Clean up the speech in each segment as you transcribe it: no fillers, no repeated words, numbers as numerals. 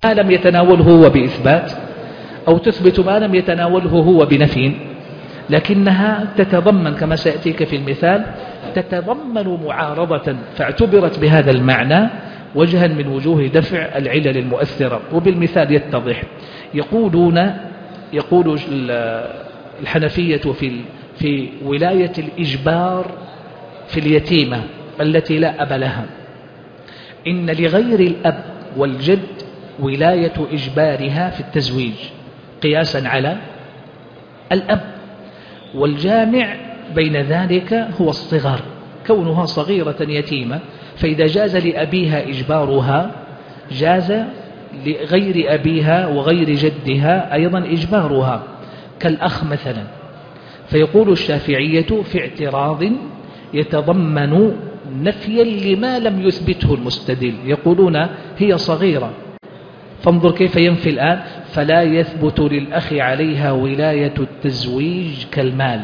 ما لم يتناوله هو بإثبات، أو تثبت ما لم يتناوله هو بنفي، لكنها تتضمن كما سيأتيك في المثال تتضمن معارضة، فاعتبرت بهذا المعنى وجها من وجوه دفع العلل المؤثرة. وبالمثال يتضح. يقول الحنفية في ولاية الإجبار في اليتيمة التي لا أب لها، إن لغير الأب والجد ولاية إجبارها في التزويج قياسا على الأب، والجامع بين ذلك هو الصغر، كونها صغيرة يتيمة، فإذا جاز لأبيها إجبارها جاز لغير أبيها وغير جدها أيضا إجبارها كالأخ مثلا. فيقول الشافعية في اعتراض يتضمن نفيا لما لم يثبته المستدل، يقولون هي صغيرة، فانظر كيف ينفي الآن: فلا يثبت للأخ عليها ولاية التزويج كالمال.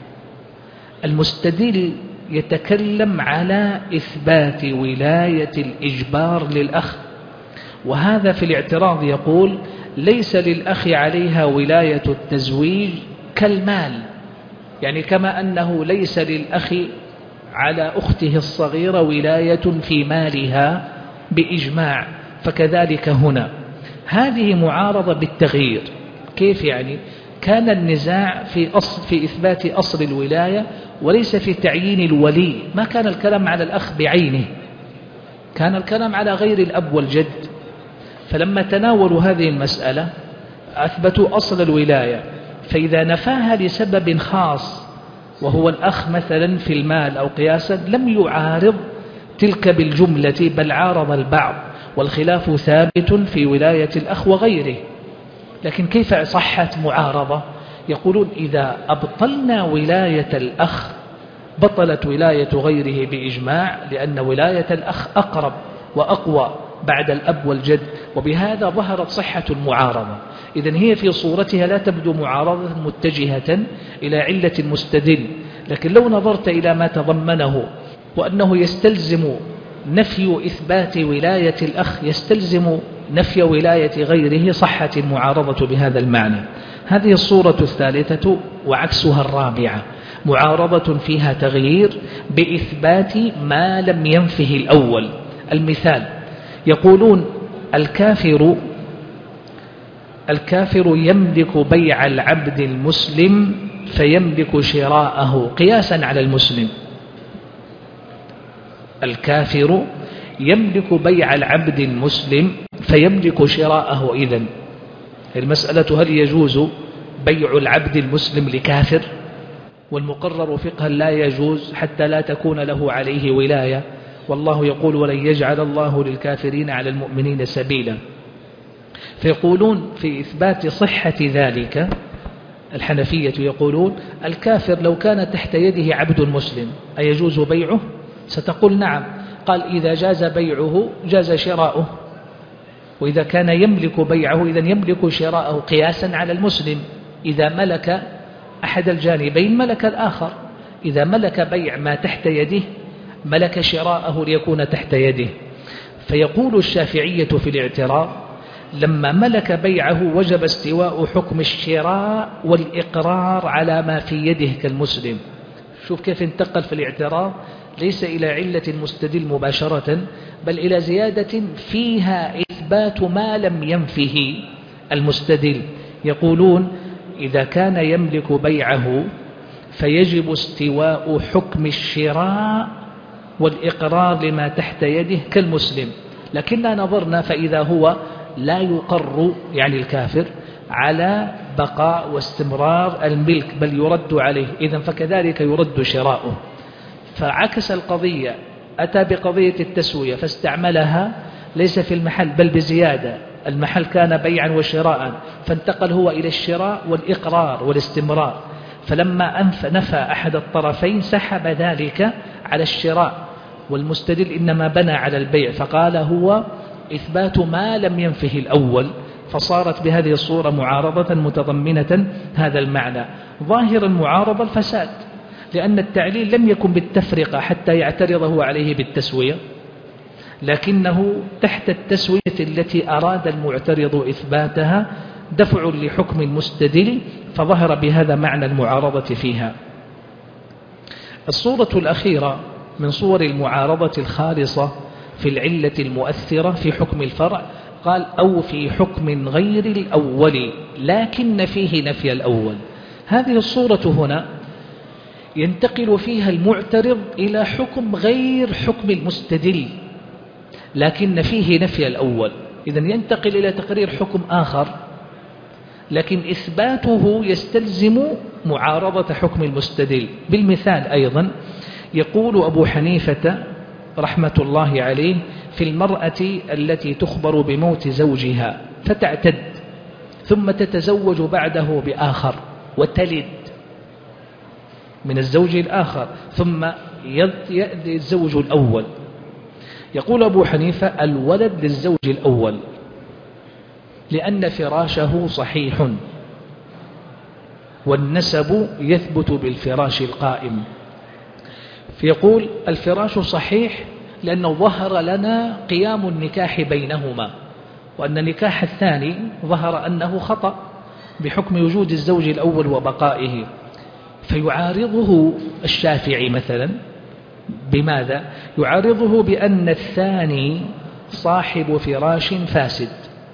المستدل يتكلم على إثبات ولاية الإجبار للأخ، وهذا في الاعتراض يقول ليس للأخ عليها ولاية التزويج كالمال، يعني كما أنه ليس للأخ على أخته الصغيرة ولاية في مالها بإجماع، فكذلك هنا. هذه معارضة بالتغيير. كيف يعني؟ كان النزاع في إثبات أصل الولاية وليس في تعيين الولي، ما كان الكلام على الأخ بعينه، كان الكلام على غير الأب والجد. فلما تناولوا هذه المسألة أثبتوا أصل الولاية، فإذا نفاها لسبب خاص وهو الأخ مثلا في المال أو قياسا لم يعارض تلك بالجملة، بل عارض البعض، والخلاف ثابت في ولاية الأخ وغيره. لكن كيف صحت معارضة؟ يقولون إذا أبطلنا ولاية الأخ بطلت ولاية غيره بإجماع، لأن ولاية الأخ أقرب وأقوى بعد الأب والجد، وبهذا ظهرت صحة المعارضة. إذن هي في صورتها لا تبدو معارضة متجهة إلى علة المستدل، لكن لو نظرت إلى ما تضمنه وأنه يستلزم نفي إثبات ولاية الأخ يستلزم نفي ولاية غيره، صحت المعارضة بهذا المعنى. هذه الصورة الثالثة وعكسها الرابعة، معارضة فيها تغيير بإثبات ما لم ينفه الأول. المثال يقولون الكافر يملك بيع العبد المسلم فيملك شراءه قياسا على المسلم. الكافر يملك بيع العبد المسلم فيملك شراءه. إذن المسألة هل يجوز بيع العبد المسلم لكافر؟ والمقرر فقها لا يجوز حتى لا تكون له عليه ولاية، والله يقول ولن يجعل الله للكافرين على المؤمنين سبيلا. فيقولون في إثبات صحة ذلك الحنفية يقولون الكافر لو كان تحت يده عبد مسلم أيجوز بيعه؟ ستقول نعم. قال إذا جاز بيعه جاز شراؤه، وإذا كان يملك بيعه إذن يملك شراءه قياسا على المسلم. إذا ملك أحد الجانبين ملك الآخر، إذا ملك بيع ما تحت يده ملك شراءه ليكون تحت يده. فيقول الشافعية في الاعتراض لما ملك بيعه وجب استواء حكم الشراء والإقرار على ما في يده كالمسلم. شوف كيف انتقل في الاعتراض ليس إلى علة المستدل مباشرة، بل إلى زيادة فيها إثبات ما لم ينفه المستدل. يقولون إذا كان يملك بيعه فيجب استواء حكم الشراء والإقرار لما تحت يده كالمسلم، لكننا نظرنا فإذا هو لا يقر يعني الكافر على بقاء واستمرار الملك بل يرد عليه، إذن فكذلك يرد شراؤه. فعكس القضية، أتى بقضية التسوية فاستعملها ليس في المحل بل بزيادة، المحل كان بيعا وشراء فانتقل هو إلى الشراء والإقرار والاستمرار، فلما نفى أحد الطرفين سحب ذلك على الشراء، والمستدل إنما بنى على البيع، فقال هو إثبات ما لم ينفه الأول، فصارت بهذه الصورة معارضة متضمنة هذا المعنى. ظاهر المعارضة الفساد، لأن التعليل لم يكن بالتفرقة حتى يعترض هو عليه بالتسوية، لكنه تحت التسوية التي أراد المعترض إثباتها دفع لحكم المستدل، فظهر بهذا معنى المعارضة فيها. الصورة الأخيرة من صور المعارضة الخالصة في العلة المؤثرة في حكم الفرع، قال أو في حكم غير الأول لكن فيه نفي الأول. هذه الصورة هنا ينتقل فيها المعترض إلى حكم غير حكم المستدل لكن فيه نفي الأول، إذن ينتقل إلى تقرير حكم آخر لكن إثباته يستلزم معارضة حكم المستدل. بالمثال أيضا يقول أبو حنيفة رحمة الله عليه في المرأة التي تخبر بموت زوجها فتعتد ثم تتزوج بعده بآخر وتلد من الزوج الآخر ثم يأتي الزوج الأول، يقول أبو حنيفة الولد للزوج الأول لأن فراشه صحيح والنسب يثبت بالفراش القائم. فيقول الفراش صحيح لأنه ظهر لنا قيام النكاح بينهما، وأن النكاح الثاني ظهر أنه خطأ بحكم وجود الزوج الأول وبقائه. فيعارضه الشافعي مثلا بماذا؟ يعارضه بأن الثاني صاحب فراش فاسد.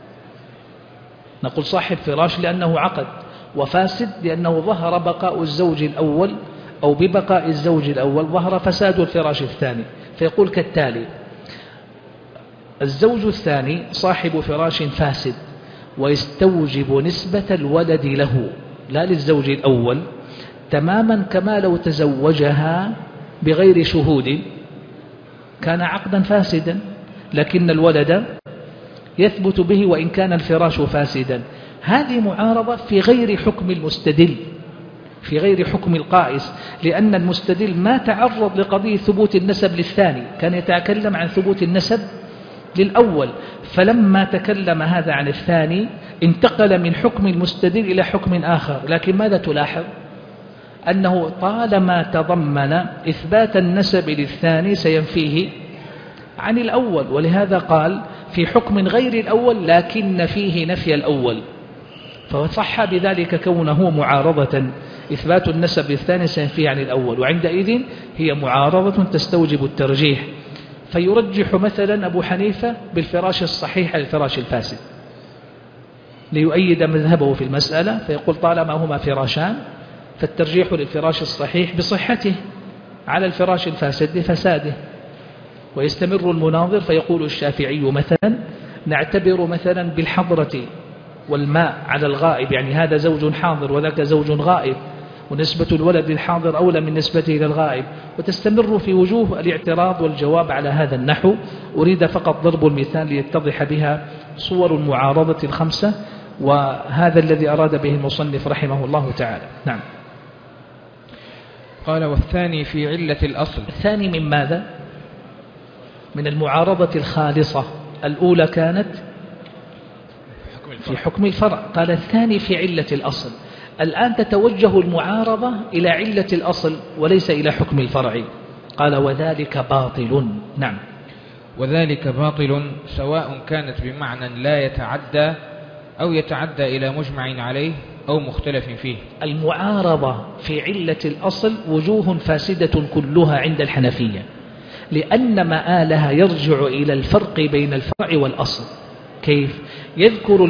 نقول صاحب فراش لأنه عقد، وفاسد لأنه ظهر بقاء الزوج الأول أو ببقاء الزوج الأول ظهر فساد الفراش الثاني. فيقول كالتالي: الزوج الثاني صاحب فراش فاسد ويستوجب نسبة الولد له لا للزوج الأول، تماما كما لو تزوجها بغير شهود كان عقدا فاسدا لكن الولد يثبت به وإن كان الفراش فاسدا. هذه معارضة في غير حكم المستدل، في غير حكم القائس، لأن المستدل ما تعرض لقضية ثبوت النسب للثاني، كان يتكلم عن ثبوت النسب للأول، فلما تكلم هذا عن الثاني انتقل من حكم المستدل إلى حكم آخر. لكن ماذا تلاحظ؟ أنه طالما تضمن إثبات النسب للثاني سينفيه عن الأول، ولهذا قال في حكم غير الأول لكن فيه نفي الأول، فصح بذلك كونه معارضة. إثبات النسب للثاني سينفيه عن الأول، وعندئذ هي معارضة تستوجب الترجيح. فيرجح مثلا أبو حنيفة بالفراش الصحيح على الفراش الفاسد ليؤيد مذهبه في المسألة، فيقول طالما هما فراشان فالترجيح للفراش الصحيح بصحته على الفراش الفاسد بفساده. ويستمر المناظر فيقول الشافعي مثلا نعتبر مثلا بالحضرة والماء على الغائب، يعني هذا زوج حاضر وذاك زوج غائب، ونسبة الولد للحاضر أولى من نسبته إلى الغائب، وتستمر في وجوه الاعتراض والجواب على هذا النحو. أريد فقط ضرب المثال ليتضح بها صور المعارضة الخمسة، وهذا الذي أراد به المصنف رحمه الله تعالى. نعم. قال والثاني في علة الأصل. الثاني من ماذا؟ من المعارضة الخالصة. الأولى كانت في حكم الفرع، قال الثاني في علة الأصل. الآن تتوجه المعارضة إلى علة الأصل وليس إلى حكم الفرع. قال وذلك باطل. نعم. وذلك باطل سواء كانت بمعنى لا يتعدى أو يتعدى إلى مجمع عليه أو مختلف فيه. المعارضة في علة الأصل وجوه فاسدة كلها عند الحنفية، لأن مآلها يرجع إلى الفرق بين الفرع والأصل. كيف؟ يذكر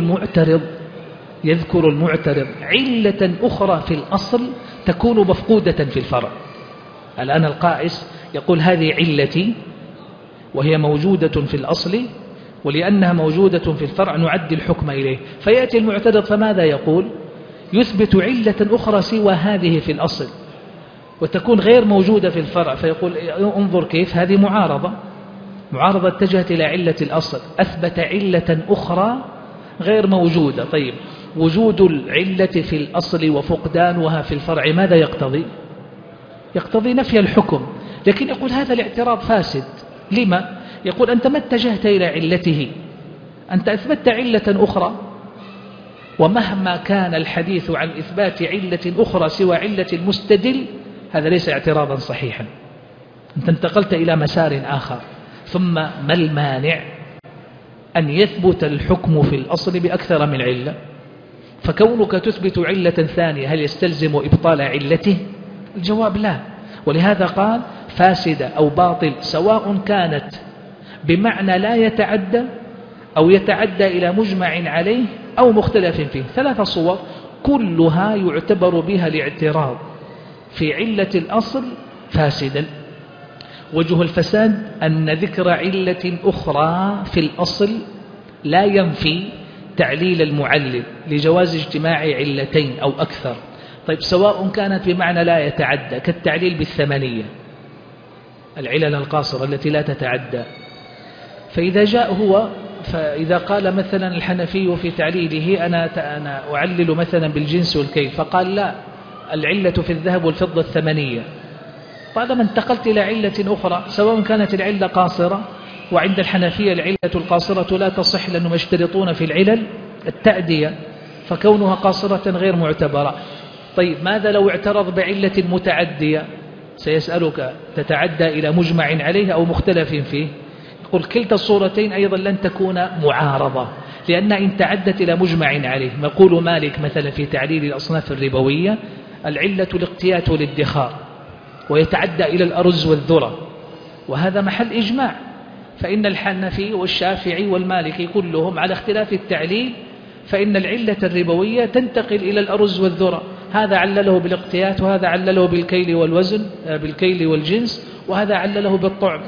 المعترض علة أخرى في الأصل تكون مفقودة في الفرع. الآن القائس يقول هذه علتي وهي موجودة في الأصل، ولأنها موجودة في الفرع نعد الحكم إليه. فيأتي المعترض فماذا يقول؟ يثبت علة أخرى سوى هذه في الأصل وتكون غير موجودة في الفرع، فيقول انظر كيف هذه معارضة اتجهت إلى علة الأصل، أثبت علة أخرى غير موجودة. طيب وجود العلة في الأصل وفقدانها في الفرع ماذا يقتضي؟ يقتضي نفي الحكم. لكن يقول هذا الاعتراض فاسد. لما؟ يقول أنت ما اتجهت إلى علته، أنت أثبتت علة أخرى، ومهما كان الحديث عن إثبات علة أخرى سوى علة المستدل هذا ليس اعتراضا صحيحا. أنت انتقلت إلى مسار آخر، ثم ما المانع أن يثبت الحكم في الأصل بأكثر من علة؟ فكونك تثبت علة ثانية هل يستلزم إبطال علته؟ الجواب لا. ولهذا قال فاسدة أو باطل سواء كانت بمعنى لا يتعدى أو يتعدى إلى مجمع عليه أو مختلف فيه. 3 صور كلها يعتبر بها الاعتراض في علة الأصل فاسدا. وجه الفساد أن ذكر علة أخرى في الأصل لا ينفي تعليل المعلل لجواز اجتماع علتين أو أكثر. طيب سواء كانت بمعنى لا يتعدى كالتعليل بالثمانية، العلل القاصرة التي لا تتعدى، فإذا جاء هو فإذا قال مثلا الحنفي في تعليله أنا أعلل مثلا بالجنس والكيل، فقال لا العلة في الذهب والفضة الثمانية، طالما انتقلت إلى علة أخرى سواء كانت العلة قاصرة، وعند الحنفية العلة القاصرة لا تصح لأنهم يشترطون في العلل التعدية، فكونها قاصرة غير معتبرة. طيب ماذا لو اعترض بعلة متعدية؟ سيسألك تتعدى إلى مجمع عليه أو مختلف فيه؟ يقول كلتا الصورتين أيضا لن تكون معارضة، لأن إن تعدت إلى مجمع عليه، يقول مالك مثلا في تعليل الأصناف الربوية العلة الاقتيات والادخار، ويتعدى إلى الأرز والذرة، وهذا محل إجماع، فإن الحنفي والشافعي والمالكي كلهم على اختلاف التعليل، فإن العلة الربوية تنتقل إلى الأرز والذرة، هذا علله بالاقتيات وهذا علله بالكيل والوزن بالكيل والجنس وهذا علله بالطعم.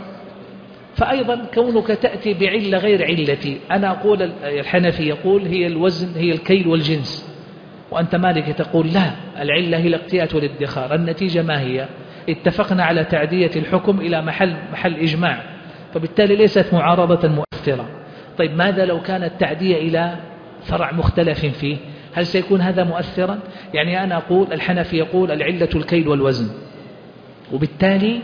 فأيضا كونك تأتي بعلة غير علتي، أنا أقول الحنفي يقول هي الوزن هي الكيل والجنس، وأنت مالك تقول لا العلة هي الاقتيات والادخار، النتيجة ما هي؟ اتفقنا على تعدية الحكم إلى محل إجماع، فبالتالي ليست معارضة مؤثرة. طيب ماذا لو كانت تعدية إلى فرع مختلف فيه؟ هل سيكون هذا مؤثرا؟ يعني أنا أقول الحنفي يقول العلة الكيل والوزن، وبالتالي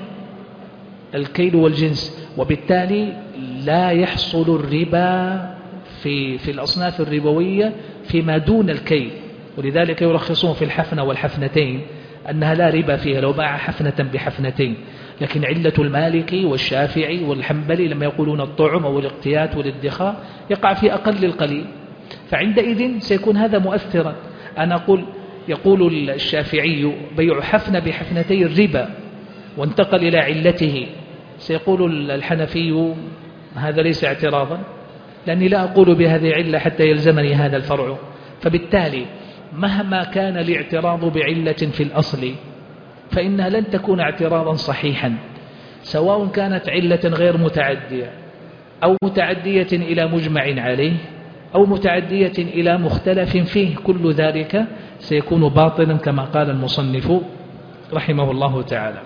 الكيل والجنس، وبالتالي لا يحصل الربا في الأصناف الربوية فيما دون الكيل، ولذلك يرخصون في الحفنة والحفنتين أنها لا ربا فيها لو باع حفنة بحفنتين. لكن علة المالكي والشافعي والحنبلي لما يقولون الطعم أو الاقتيات والادخار يقع في أقل القليل، فعندئذ سيكون هذا مؤثرا. أنا أقول يقول الشافعي بيع حفنة بحفنتي الربا وانتقل إلى علته، سيقول الحنفي هذا ليس اعتراضا، لأني لا أقول بهذه علة حتى يلزمني هذا الفرع. فبالتالي مهما كان الاعتراض بعلة في الأصل فإنها لن تكون اعتراضا صحيحا، سواء كانت علة غير متعدية أو متعدية إلى مجمع عليه أو متعدية إلى مختلف فيه، كل ذلك سيكون باطلا كما قال المصنف رحمه الله تعالى.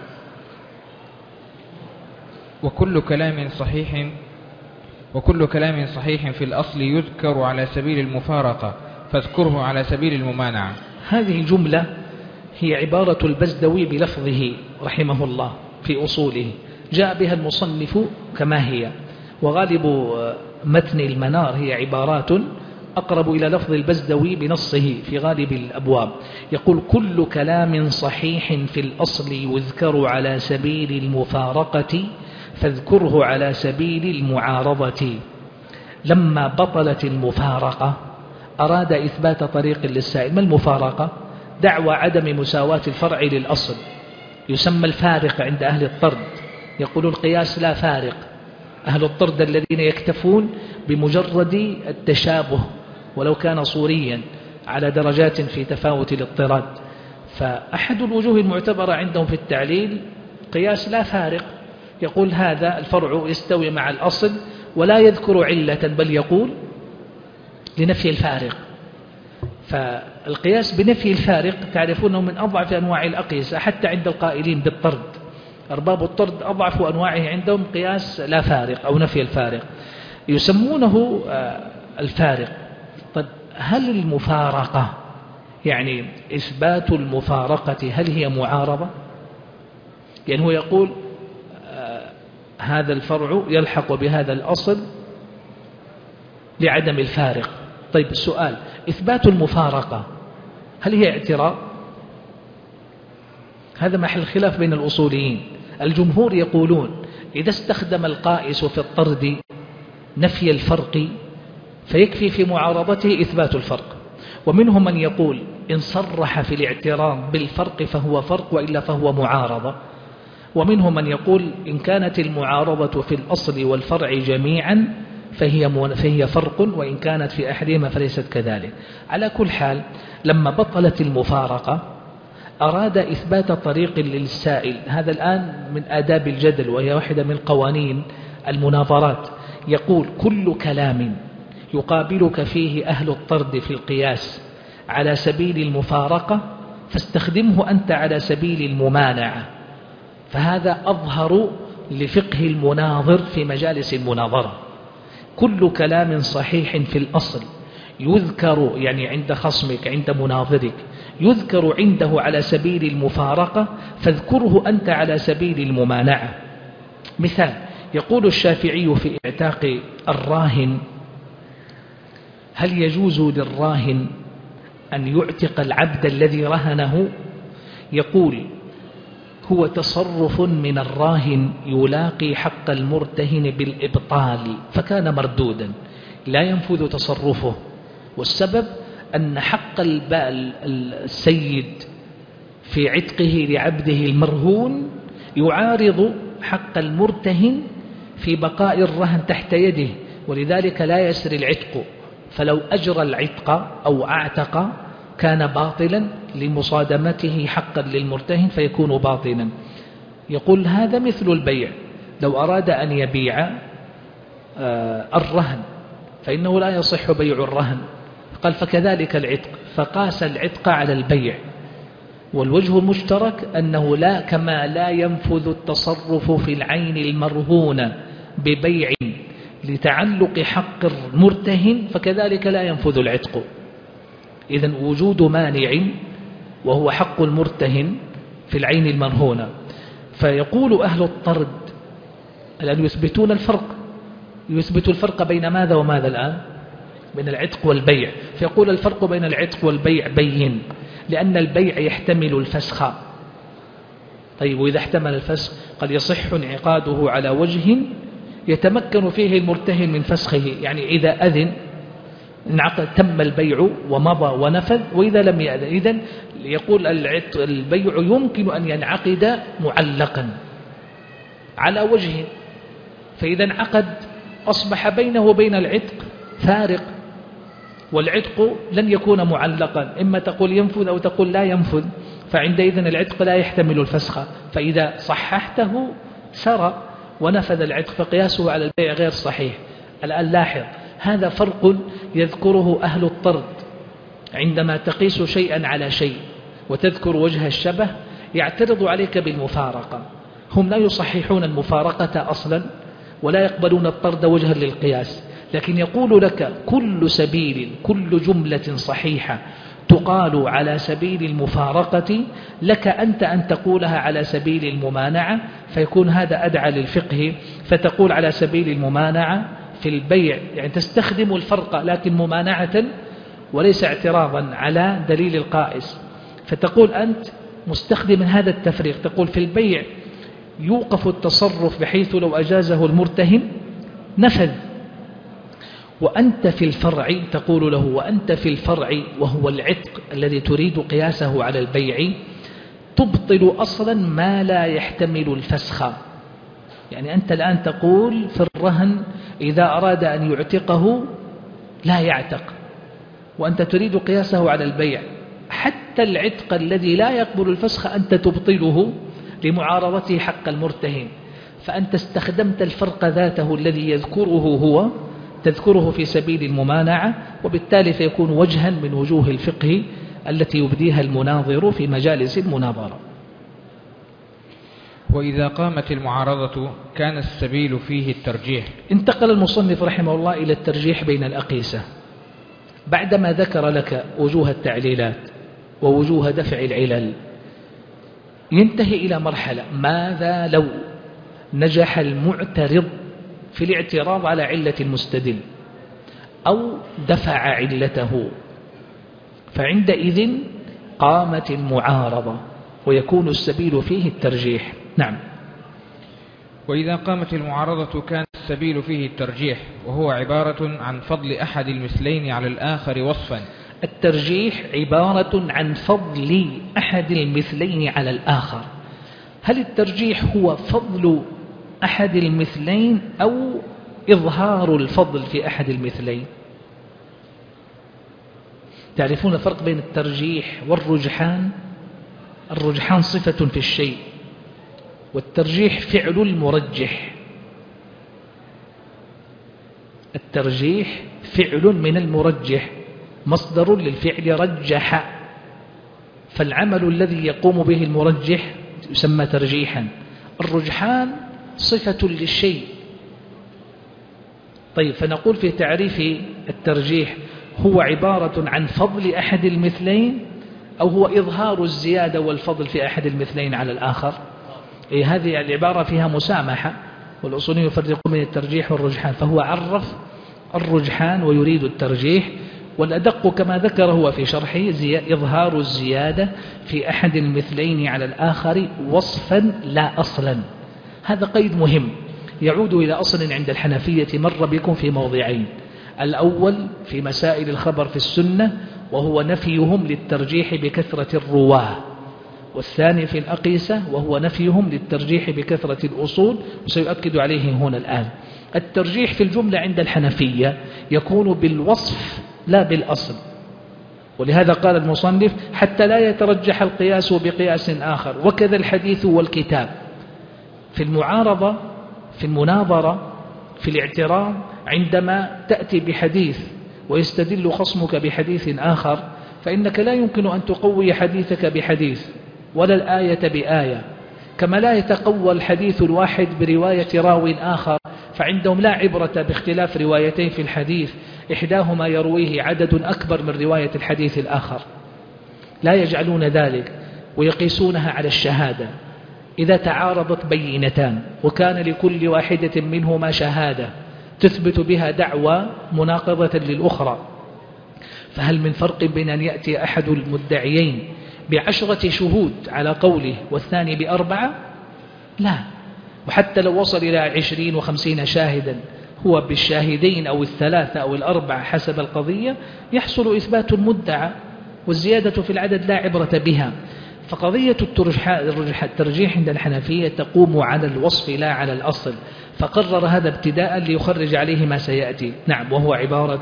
وكل كلام صحيح في الأصل يذكر على سبيل المفارقة فاذكره على سبيل الممانعة. هذه الجملة هي عبارة البزدوي بلفظه رحمه الله في أصوله، جاء بها المصنف كما هي، وغالب متن المنار هي عبارات أقرب إلى لفظ البزدوي بنصه في غالب الأبواب. يقول كل كلام صحيح في الأصل يذكر على سبيل المفارقة فاذكره على سبيل المعارضة. لما بطلت المفارقة أراد إثبات طريق للسائل. ما المفارقة؟ دعوى عدم مساواة الفرع للأصل، يسمى الفارق عند أهل الطرد، يقول القياس لا فارق. أهل الطرد الذين يكتفون بمجرد التشابه ولو كان صوريا على درجات في تفاوت الاضطراد. فأحد الوجوه المعتبرة عندهم في التعليل قياس لا فارق، يقول هذا الفرع يستوي مع الأصل ولا يذكر علة بل يقول لنفي الفارق. فالقياس بنفي الفارق تعرفونه من أضعف أنواع الأقيسة حتى عند القائلين بالطرد، أرباب الطرد أضعف أنواعه عندهم قياس لا فارق أو نفي الفارق، يسمونه الفارق. طيب هل المفارقة يعني إثبات المفارقة هل هي معارضة؟ يعني هو يقول هذا الفرع يلحق بهذا الأصل لعدم الفارق. طيب السؤال إثبات المفارقة هل هي اعتراض؟ هذا محل خلاف بين الأصوليين. الجمهور يقولون إذا استخدم القائس في الطرد نفي الفرق فيكفي في معارضته إثبات الفرق. ومنهم من يقول إن صرح في الاعتراض بالفرق فهو فرق وإلا فهو معارضة. ومنهم من يقول إن كانت المعارضة في الأصل والفرع جميعا فهي فرق، وإن كانت في أحدهما فليست كذلك. على كل حال لما بطلت المفارقة أراد إثبات طريق للسائل. هذا الآن من آداب الجدل، وهي واحدة من قوانين المناظرات. يقول كل كلام يقابلك فيه أهل الطرد في القياس على سبيل المفارقة فاستخدمه أنت على سبيل الممانعة. فهذا أظهر لفقه المناظر في مجالس المناظرة. كل كلام صحيح في الأصل يذكر يعني عند خصمك عند مناظرك يذكر عنده على سبيل المفارقة فاذكره أنت على سبيل الممانعة. مثال: يقول الشافعي في اعتاق الراهن: هل يجوز للراهن أن يعتق العبد الذي رهنه؟ يقول: هو تصرف من الراهن يلاقي حق المرتهن بالإبطال فكان مردودا لا ينفذ تصرفه. والسبب أن حق السيد في عتقه لعبده المرهون يعارض حق المرتهن في بقاء الرهن تحت يده، ولذلك لا يسري العتق. فلو أجرى العتق أو أعتق كان باطلا لمصادمته حقا للمرتهن فيكون باطلا. يقول هذا مثل البيع، لو أراد أن يبيع الرهن فإنه لا يصح بيع الرهن، قال فكذلك العتق، فقاس العتق على البيع. والوجه المشترك أنه لا كما لا ينفذ التصرف في العين المرهونة ببيع لتعلق حق المرتهن فكذلك لا ينفذ العتق. إذن وجود مانع وهو حق المرتهن في العين المرهونة. فيقول أهل الطرد الآن يثبتون الفرق، يثبت الفرق بين ماذا وماذا الآن؟ بين العتق والبيع. فيقول الفرق بين العتق والبيع بين، لأن البيع يحتمل الفسخ. طيب وإذا احتمل الفسخ قد يصح انعقاده على وجه يتمكن فيه المرتهن من فسخه، يعني إذا أذن انعقد تم البيع ومضى ونفذ، وإذا لم يأذن إذن يقول البيع يمكن أن ينعقد معلقا على وجه، فإذا انعقد أصبح بينه وبين العتق فارق، والعتق لن يكون معلقا، إما تقول ينفذ أو تقول لا ينفذ، فعندئذ العتق لا يحتمل الفسخ. فإذا صححته سرى ونفذ العتق فقياسه على البيع غير صحيح. الآن لاحظ هذا فرق يذكره أهل الطرد عندما تقيس شيئا على شيء وتذكر وجه الشبه يعترض عليك بالمفارقة. هم لا يصححون المفارقة أصلا ولا يقبلون الطرد وجها للقياس، لكن يقول لك كل سبيل كل جملة صحيحة تقال على سبيل المفارقة لك أنت أن تقولها على سبيل الممانعة، فيكون هذا أدعى للفقه. فتقول على سبيل الممانعة في البيع، يعني تستخدم الفرق لكن ممانعة وليس اعتراضا على دليل القائس. فتقول أنت مستخدم هذا التفريق، تقول في البيع يوقف التصرف بحيث لو أجازه المرتهن نفذ، وأنت في الفرع تقول له وأنت في الفرع وهو العتق الذي تريد قياسه على البيع تبطل أصلا ما لا يحتمل الفسخ. يعني أنت الآن تقول في الرهن إذا أراد أن يعتقه لا يعتق، وأنت تريد قياسه على البيع. حتى العتق الذي لا يقبل الفسخ أنت تبطله لمعارضته حق المرتهن، فأنت استخدمت الفرق ذاته الذي يذكره هو تذكره في سبيل الممانعة، وبالتالي فيكون وجها من وجوه الفقه التي يبديها المناظر في مجالس المناظرة. وإذا قامت المعارضة كان السبيل فيه الترجيح. انتقل المصنف رحمه الله إلى الترجيح بين الأقيسة بعدما ذكر لك وجوه التعليلات ووجوه دفع العلل. ينتهي إلى مرحلة ماذا لو نجح المعترض في الاعتراض على علة المستدل أو دفع علته، فعندئذ قامت المعارضة ويكون السبيل فيه الترجيح. نعم. وإذا قامت المعارضة كان السبيل فيه الترجيح، وهو عبارة عن فضل أحد المثلين على الآخر وصفا. الترجيح عبارة عن فضل أحد المثلين على الآخر. هل الترجيح هو فضل أحد المثلين أو إظهار الفضل في أحد المثلين؟ تعرفون الفرق بين الترجيح والرجحان؟ الرجحان صفة في الشيء، والترجيح فعل المرجح. الترجيح فعل من المرجح، مصدر للفعل رجح، فالعمل الذي يقوم به المرجح يسمى ترجيحا. الرجحان صفة للشيء. طيب، فنقول في تعريف الترجيح هو عبارة عن فضل أحد المثلين أو هو إظهار الزيادة والفضل في أحد المثلين على الآخر. هذه العبارة فيها مسامحة، والأصوليون يفرقون بين الترجيح والرجحان، فهو عرف الرجحان ويريد الترجيح، والأدق كما ذكر هو في شرحه إظهار الزيادة في أحد المثلين على الآخر وصفا لا أصلا. هذا قيد مهم يعود إلى أصل عند الحنفية مر بكم في موضعين: الأول في مسائل الخبر في السنة وهو نفيهم للترجيح بكثرة الرواه، والثاني في الأقيسة وهو نفيهم للترجيح بكثرة الأصول، وسيؤكد عليه هنا الآن. الترجيح في الجملة عند الحنفية يكون بالوصف لا بالأصل، ولهذا قال المصنف حتى لا يترجح القياس بقياس آخر، وكذا الحديث والكتاب. في المعارضة، في المناظرة، في الاعتراض، عندما تأتي بحديث ويستدل خصمك بحديث آخر، فإنك لا يمكن أن تقوي حديثك بحديث ولا الآية بآية، كما لا يتقوى الحديث الواحد برواية راو آخر، فعندهم لا عبرة باختلاف روايتين في الحديث إحداهما يرويه عدد أكبر من رواية الحديث الآخر، لا يجعلون ذلك ويقيسونها على الشهادة. إذا تعارضت بينتان وكان لكل واحدة منهما شهادة تثبت بها دعوى مناقضة للأخرى، فهل من فرق بين أن يأتي أحد المدعيين ب10 شهود على قوله والثاني ب4؟ لا. وحتى لو وصل إلى 20 و50 شاهدا، هو بالشاهدين أو الثلاثة أو ال4 حسب القضية يحصل إثبات المدعى، والزيادة في العدد لا عبرة بها. فقضية الترجيح عند الحنفية تقوم على الوصف لا على الأصل، فقرر هذا ابتداء ليخرج عليه ما سيأتي. نعم، وهو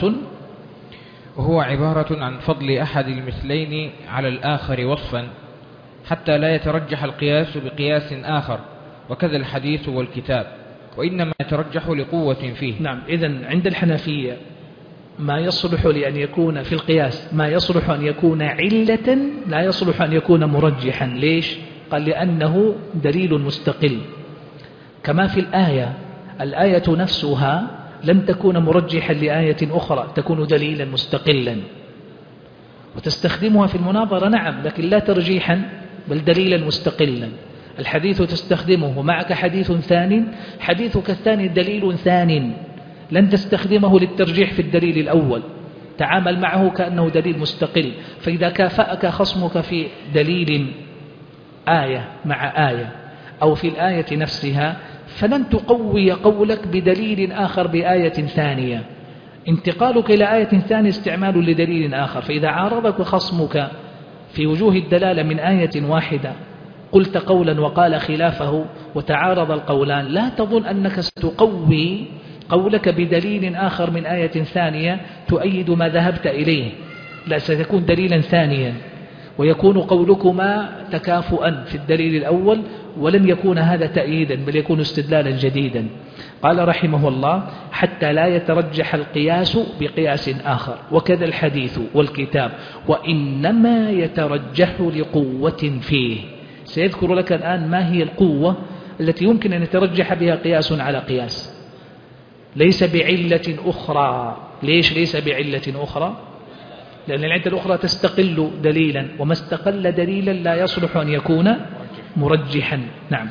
عبارة عن فضل أحد المثلين على الآخر وصفا حتى لا يترجح القياس بقياس آخر، وكذا الحديث والكتاب، وإنما يترجح لقوة فيه. نعم، إذن عند الحنفية ما يصلح لأن يكون في القياس ما يصلح أن يكون علة لا يصلح أن يكون مرجحا. ليش؟ قال لأنه دليل مستقل، كما في الآية نفسها لن تكون مرجحا لآية أخرى، تكون دليلا مستقلا، وتستخدمها في المناظرة نعم، لكن لا ترجيحا بل دليلا مستقلا. الحديث تستخدمه معك حديث ثاني، حديثك الثاني دليل ثاني، لن تستخدمه للترجيح في الدليل الأول، تعامل معه كأنه دليل مستقل. فإذا كافأك خصمك في دليل آية مع آية أو في الآية نفسها، فلن تقوي قولك بدليل آخر بآية ثانية، انتقالك إلى آية ثانية استعمال لدليل آخر. فإذا عارضك خصمك في وجوه الدلالة من آية واحدة، قلت قولا وقال خلافه وتعارض القولان، لا تظن أنك ستقوي قولك بدليل آخر من آية ثانية تؤيد ما ذهبت إليه، لا، ستكون دليلا ثانيا، ويكون قولكما تكافؤا في الدليل الأول، ولن يكون هذا تأييدا بل يكون استدلالا جديدا. قال رحمه الله حتى لا يترجح القياس بقياس آخر، وكذا الحديث والكتاب، وإنما يترجح لقوة فيه. سيذكر لك الآن ما هي القوة التي يمكن أن يترجح بها قياس على قياس، ليس بعلة أخرى. ليش ليس بعلة أخرى؟ لأن العلة الأخرى تستقل دليلا، وما استقل دليلا لا يصلح أن يكون مرجحا. نعم.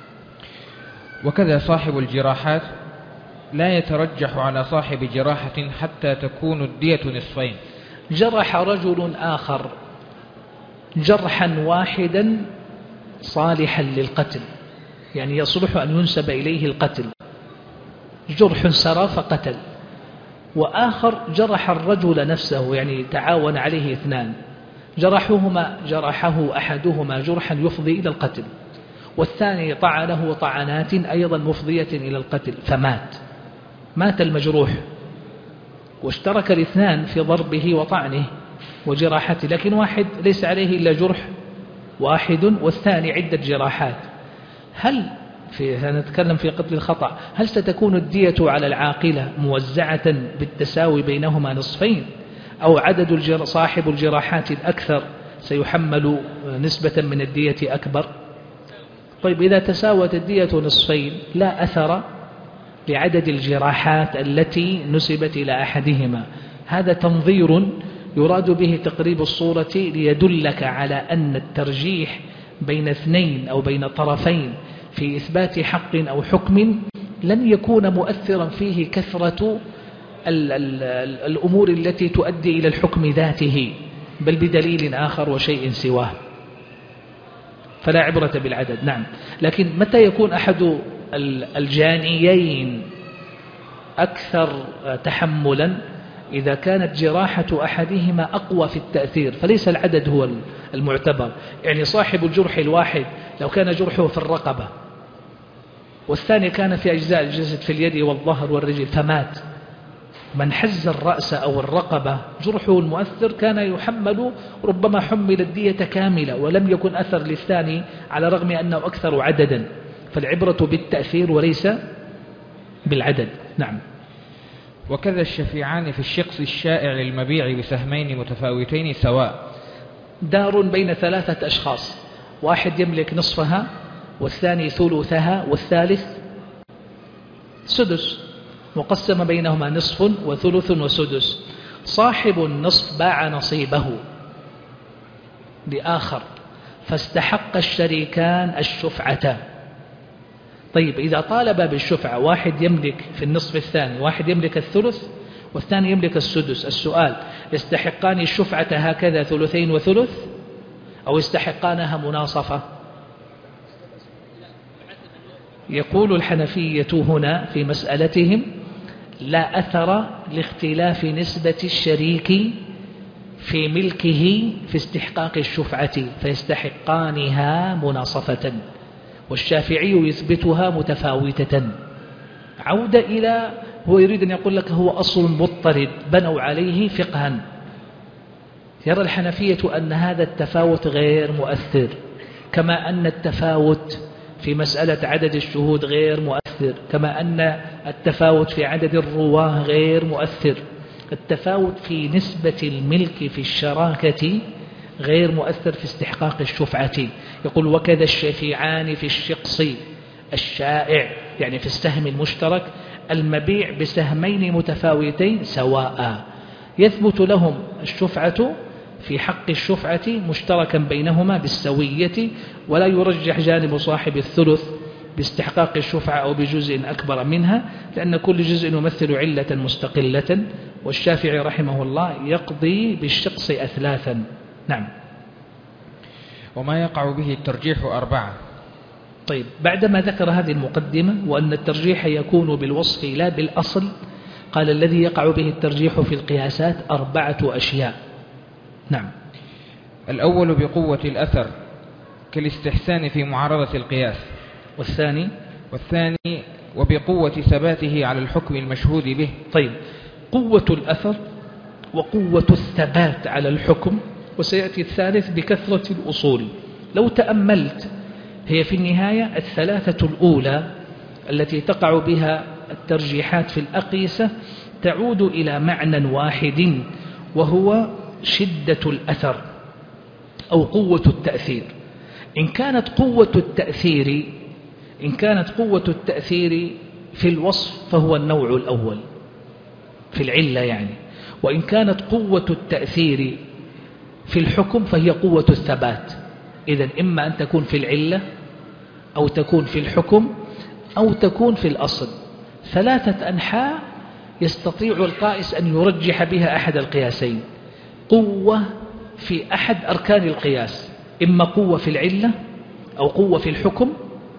وكذا صاحب الجراحات لا يترجح على صاحب جراحة حتى تكون الدية نصفين. جرح رجل آخر جرحا واحدا صالحا للقتل، يعني يصلح أن ينسب إليه القتل، جرح سرى فقتل، وآخر جرح الرجل نفسه، يعني تعاون عليه اثنان جرحه أحدهما جرحا يفضي إلى القتل، والثاني طعنه طعنات أيضا مفضية إلى القتل مات المجروح، واشترك الاثنان في ضربه وطعنه وجراحته، لكن واحد ليس عليه إلا جرح واحد والثاني عدة جراحات. هل نتكلم في قتل الخطأ، هل ستكون الدية على العاقلة موزعة بالتساوي بينهما نصفين، أو عدد صاحب الجراحات الأكثر سيحمل نسبة من الدية أكبر؟ طيب إذا تساوت الدية نصفين لا أثر لعدد الجراحات التي نسبت إلى أحدهما. هذا تنظير يراد به تقريب الصورة ليدلك على أن الترجيح بين اثنين أو بين طرفين في إثبات حق أو حكم لن يكون مؤثرا فيه كثرة الأمور التي تؤدي إلى الحكم ذاته، بل بدليل آخر وشيء سواه، فلا عبرة بالعدد. نعم، لكن متى يكون أحد الجانيين أكثر تحملا؟ إذا كانت جراحة أحدهما أقوى في التأثير، فليس العدد هو المعتبر. يعني صاحب الجرح الواحد لو كان جرحه في الرقبة والثاني كان في أجزاء الجسد في اليد والظهر والرجل فمات، من حز الرأس أو الرقبة جرحه المؤثر كان يحمل، ربما حمل الدية كاملة ولم يكن أثر للثاني على الرغم أنه أكثر عددا، فالعبرة بالتأثير وليس بالعدد. نعم. وكذا الشفيعان في الشقص الشائع للمبيع بسهمين متفاوتين سواء. دار بين ثلاثة أشخاص، واحد يملك نصفها والثاني ثلثها والثالث سدس، مقسم بينهما نصف وثلث وسدس. صاحب النصف باع نصيبه لآخر فاستحق الشريكان الشفعة. طيب إذا طالب بالشفعة، واحد يملك في النصف الثاني، واحد يملك الثلث والثاني يملك السدس، السؤال يستحقان الشفعة هكذا ثلثين وثلث أو يستحقانها مناصفة؟ يقول الحنفية هنا في مسألتهم لا أثر لاختلاف نسبة الشريك في ملكه في استحقاق الشفعة فيستحقانها مناصفة، والشافعي يثبتها متفاوتة. عودة إلى هو يريد أن يقول لك هو أصل مضطرد بنوا عليه فقها. يرى الحنفية أن هذا التفاوت غير مؤثر، كما أن التفاوت في مسألة عدد الشهود غير مؤثر، كما أن التفاوت في عدد الرواه غير مؤثر. التفاوت في نسبة الملك في الشراكة غير مؤثر في استحقاق الشفعة. يقول وكذا الشفيعان في الشقص الشائع، يعني في السهم المشترك المبيع بسهمين متفاوتين سواء، يثبت لهم الشفعة في حق الشفعة مشتركا بينهما بالسوية، ولا يرجح جانب صاحب الثلث باستحقاق الشفعة أو بجزء أكبر منها، لأن كل جزء يمثل علة مستقلة، والشافعي رحمه الله يقضي بالشقص أثلاثا. نعم. وما يقع به الترجيح 4. طيب، بعدما ذكر هذه المقدمة وأن الترجيح يكون بالوصف لا بالأصل، قال الذي يقع به الترجيح في القياسات 4 أشياء. نعم. الأول بقوة الأثر كالاستحسان في معارضة القياس، والثاني وبقوة ثباته على الحكم المشهود به. طيب، قوة الأثر وقوة الثبات على الحكم، وسيأتي الثالث بكثرة الأصول. لو تأملت هي في النهاية الثلاثة الأولى التي تقع بها الترجيحات في الأقيسة تعود إلى معنى واحد، وهو شدة الأثر أو قوة التأثير. إن كانت قوة التأثير في الوصف فهو النوع الأول في العلة يعني، وإن كانت قوة التأثير في الحكم فهي قوة الثبات. إذن إما أن تكون في العلة أو تكون في الحكم أو تكون في الأصل. 3 أنحاء يستطيع القائس أن يرجح بها أحد القياسين. قوة في أحد أركان القياس، إما قوة في العلة أو قوة في الحكم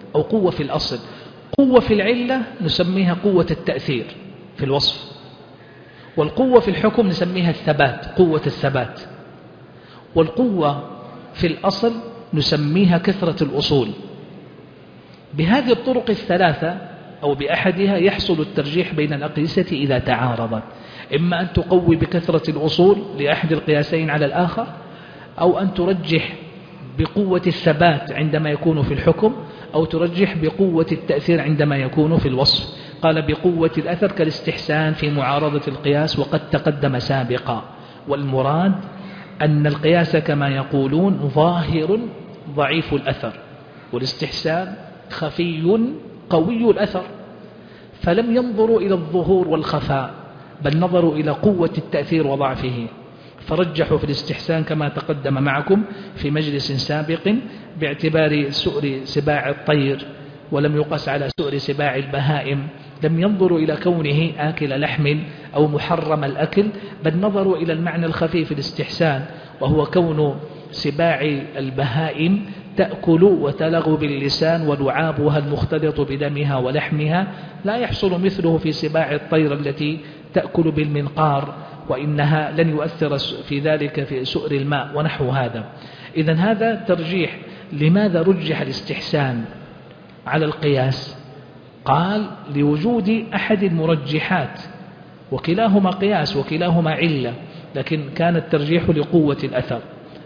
أو قوة في الأصل. قوة في العلة نسميها قوة التأثير في الوصف، والقوة في الحكم نسميها الثبات، قوة الثبات. والقوة في الأصل نسميها كثرة الأصول. بهذه الطرق الثلاثة أو بأحدها يحصل الترجيح بين الأقيسة إذا تعارضت، إما أن تقوي بكثرة الأصول لأحد القياسين على الآخر، أو أن ترجح بقوة الثبات عندما يكون في الحكم، أو ترجح بقوة التأثير عندما يكون في الوصف. قال بقوة الأثر كالاستحسان في معارضة القياس وقد تقدم سابقا. والمراد أن القياس كما يقولون ظاهر ضعيف الأثر، والاستحسان خفي قوي الأثر، فلم ينظروا إلى الظهور والخفاء بل نظروا إلى قوة التأثير وضعفه، فرجحوا في الاستحسان كما تقدم معكم في مجلس سابق باعتبار سؤر سباع الطير، ولم يقس على سؤر سباع البهائم. لم ينظروا إلى كونه آكل لحم أو محرم الأكل، بل نظروا إلى المعنى الخفي في الاستحسان، وهو كون سباع البهائم تأكل وتلغ باللسان ولعابها المختلط بدمها ولحمها لا يحصل مثله في سباع الطير التي تأكل بالمنقار، وإنها لن يؤثر في ذلك في سؤر الماء ونحو هذا. إذن هذا ترجيح. لماذا رجح الاستحسان على القياس؟ قال لوجود أحد المرجحات، وكلاهما قياس وكلاهما علة، لكن كان الترجيح لقوة الأثر.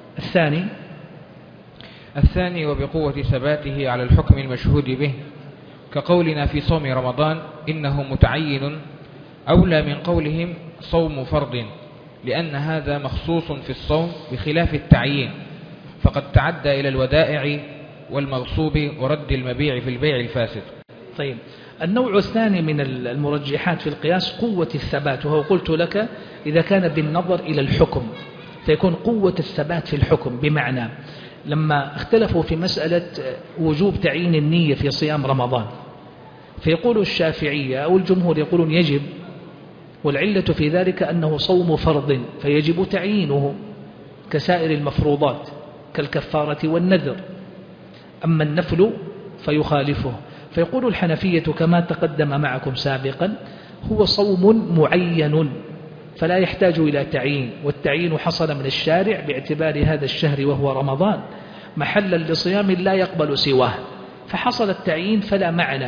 الثاني وبقوة ثباته على الحكم المشهود به، كقولنا في صوم رمضان إنه متعين، أولى من قولهم صوم فرض، لأن هذا مخصوص في الصوم بخلاف التعيين، فقد تعدى إلى الودائع والمغصوب ورد المبيع في البيع الفاسد. طيب، النوع الثاني من المرجحات في القياس قوة الثبات، وهو قلت لك إذا كان بالنظر إلى الحكم فيكون قوة الثبات في الحكم، بمعنى لما اختلفوا في مسألة وجوب تعيين النية في صيام رمضان، فيقول الشافعية أو الجمهور يقولون يجب، والعلة في ذلك أنه صوم فرض فيجب تعيينه كسائر المفروضات كالكفارة والنذر، أما النفل فيخالفه. فيقول الحنفية كما تقدم معكم سابقا هو صوم معين فلا يحتاج إلى تعيين، والتعيين حصل من الشارع باعتبار هذا الشهر وهو رمضان محلا لصيام لا يقبل سواه، فحصل التعيين فلا معنى،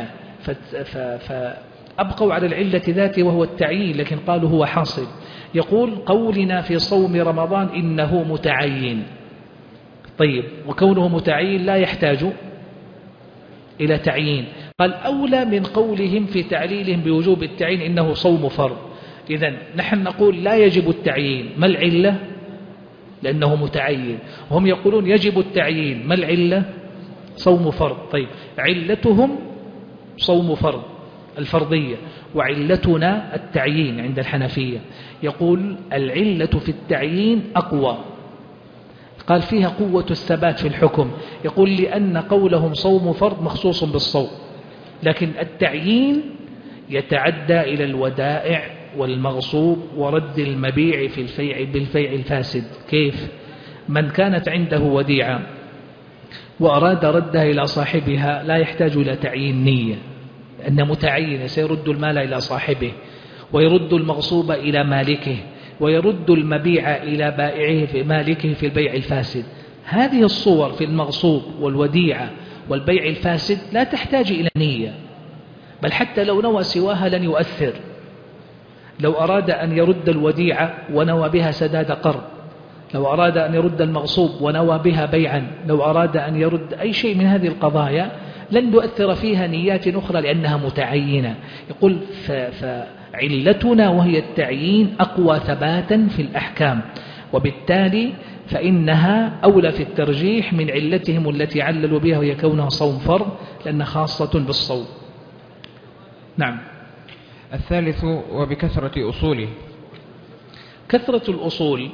فأبقوا على العلة ذاته وهو التعيين، لكن قالوا هو حاصل. يقول قولنا في صوم رمضان إنه متعين، طيب وكونه متعين لا يحتاج إلى تعيين. قال أولى من قولهم في تعليلهم بوجوب التعيين إنه صوم فرض. إذن نحن نقول لا يجب التعيين، ما العلة؟ لأنه متعين. هم يقولون يجب التعيين، ما العلة؟ صوم فرض. طيب علتهم صوم فرض الفرضية، وعلتنا التعيين عند الحنفية. يقول العلة في التعيين أقوى، قال فيها قوة الثبات في الحكم. يقول لأن قولهم صوم فرض مخصوص بالصوم، لكن التعيين يتعدى إلى الودائع والمغصوب ورد المبيع في الفيع بالفيع الفاسد. كيف؟ من كانت عنده وديعة وأراد ردها إلى صاحبها لا يحتاج إلى تعيين نية، لأن متعين سيرد المال إلى صاحبه، ويرد المغصوب إلى مالكه، ويرد المبيع إلى بائعه في مالكه في البيع الفاسد. هذه الصور في المغصوب والوديعة والبيع الفاسد لا تحتاج إلى نية، بل حتى لو نوى سواها لن يؤثر. لو أراد أن يرد الوديعة ونوى بها سداد قرض، لو أراد أن يرد المغصوب ونوى بها بيعا، لو أراد أن يرد أي شيء من هذه القضايا لن يؤثر فيها نيات أخرى لأنها متعينة. يقول فعلتنا وهي التعيين أقوى ثباتا في الأحكام، وبالتالي فإنها أولى في الترجيح من علتهم التي عللوا بها وهي كونها صوم فرض، لأنها خاصة بالصوم. نعم. الثالث وبكثرة أصوله. كثرة الأصول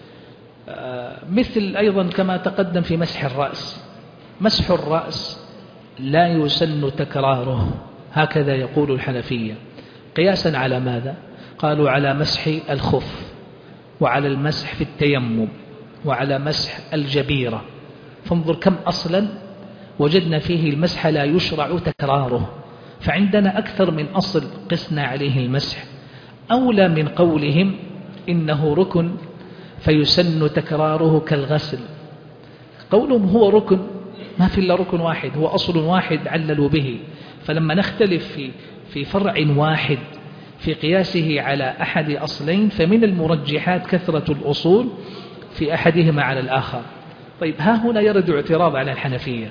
مثل أيضا كما تقدم في مسح الرأس. مسح الرأس لا يسن تكراره، هكذا يقول الحنفية، قياسا على ماذا؟ قالوا على مسح الخف، وعلى المسح في التيمم، وعلى مسح الجبيرة. فانظر كم أصلا وجدنا فيه المسح لا يشرع تكراره، فعندنا أكثر من أصل قسنا عليه المسح، أولى من قولهم إنه ركن فيسن تكراره كالغسل. قولهم هو ركن، ما في إلا ركن واحد، هو أصل واحد عللوا به، فلما نختلف في فرع واحد في قياسه على أحد أصلين فمن المرجحات كثرة الأصول في أحدهما على الآخر. طيب ها هنا يرد اعتراض على الحنفية.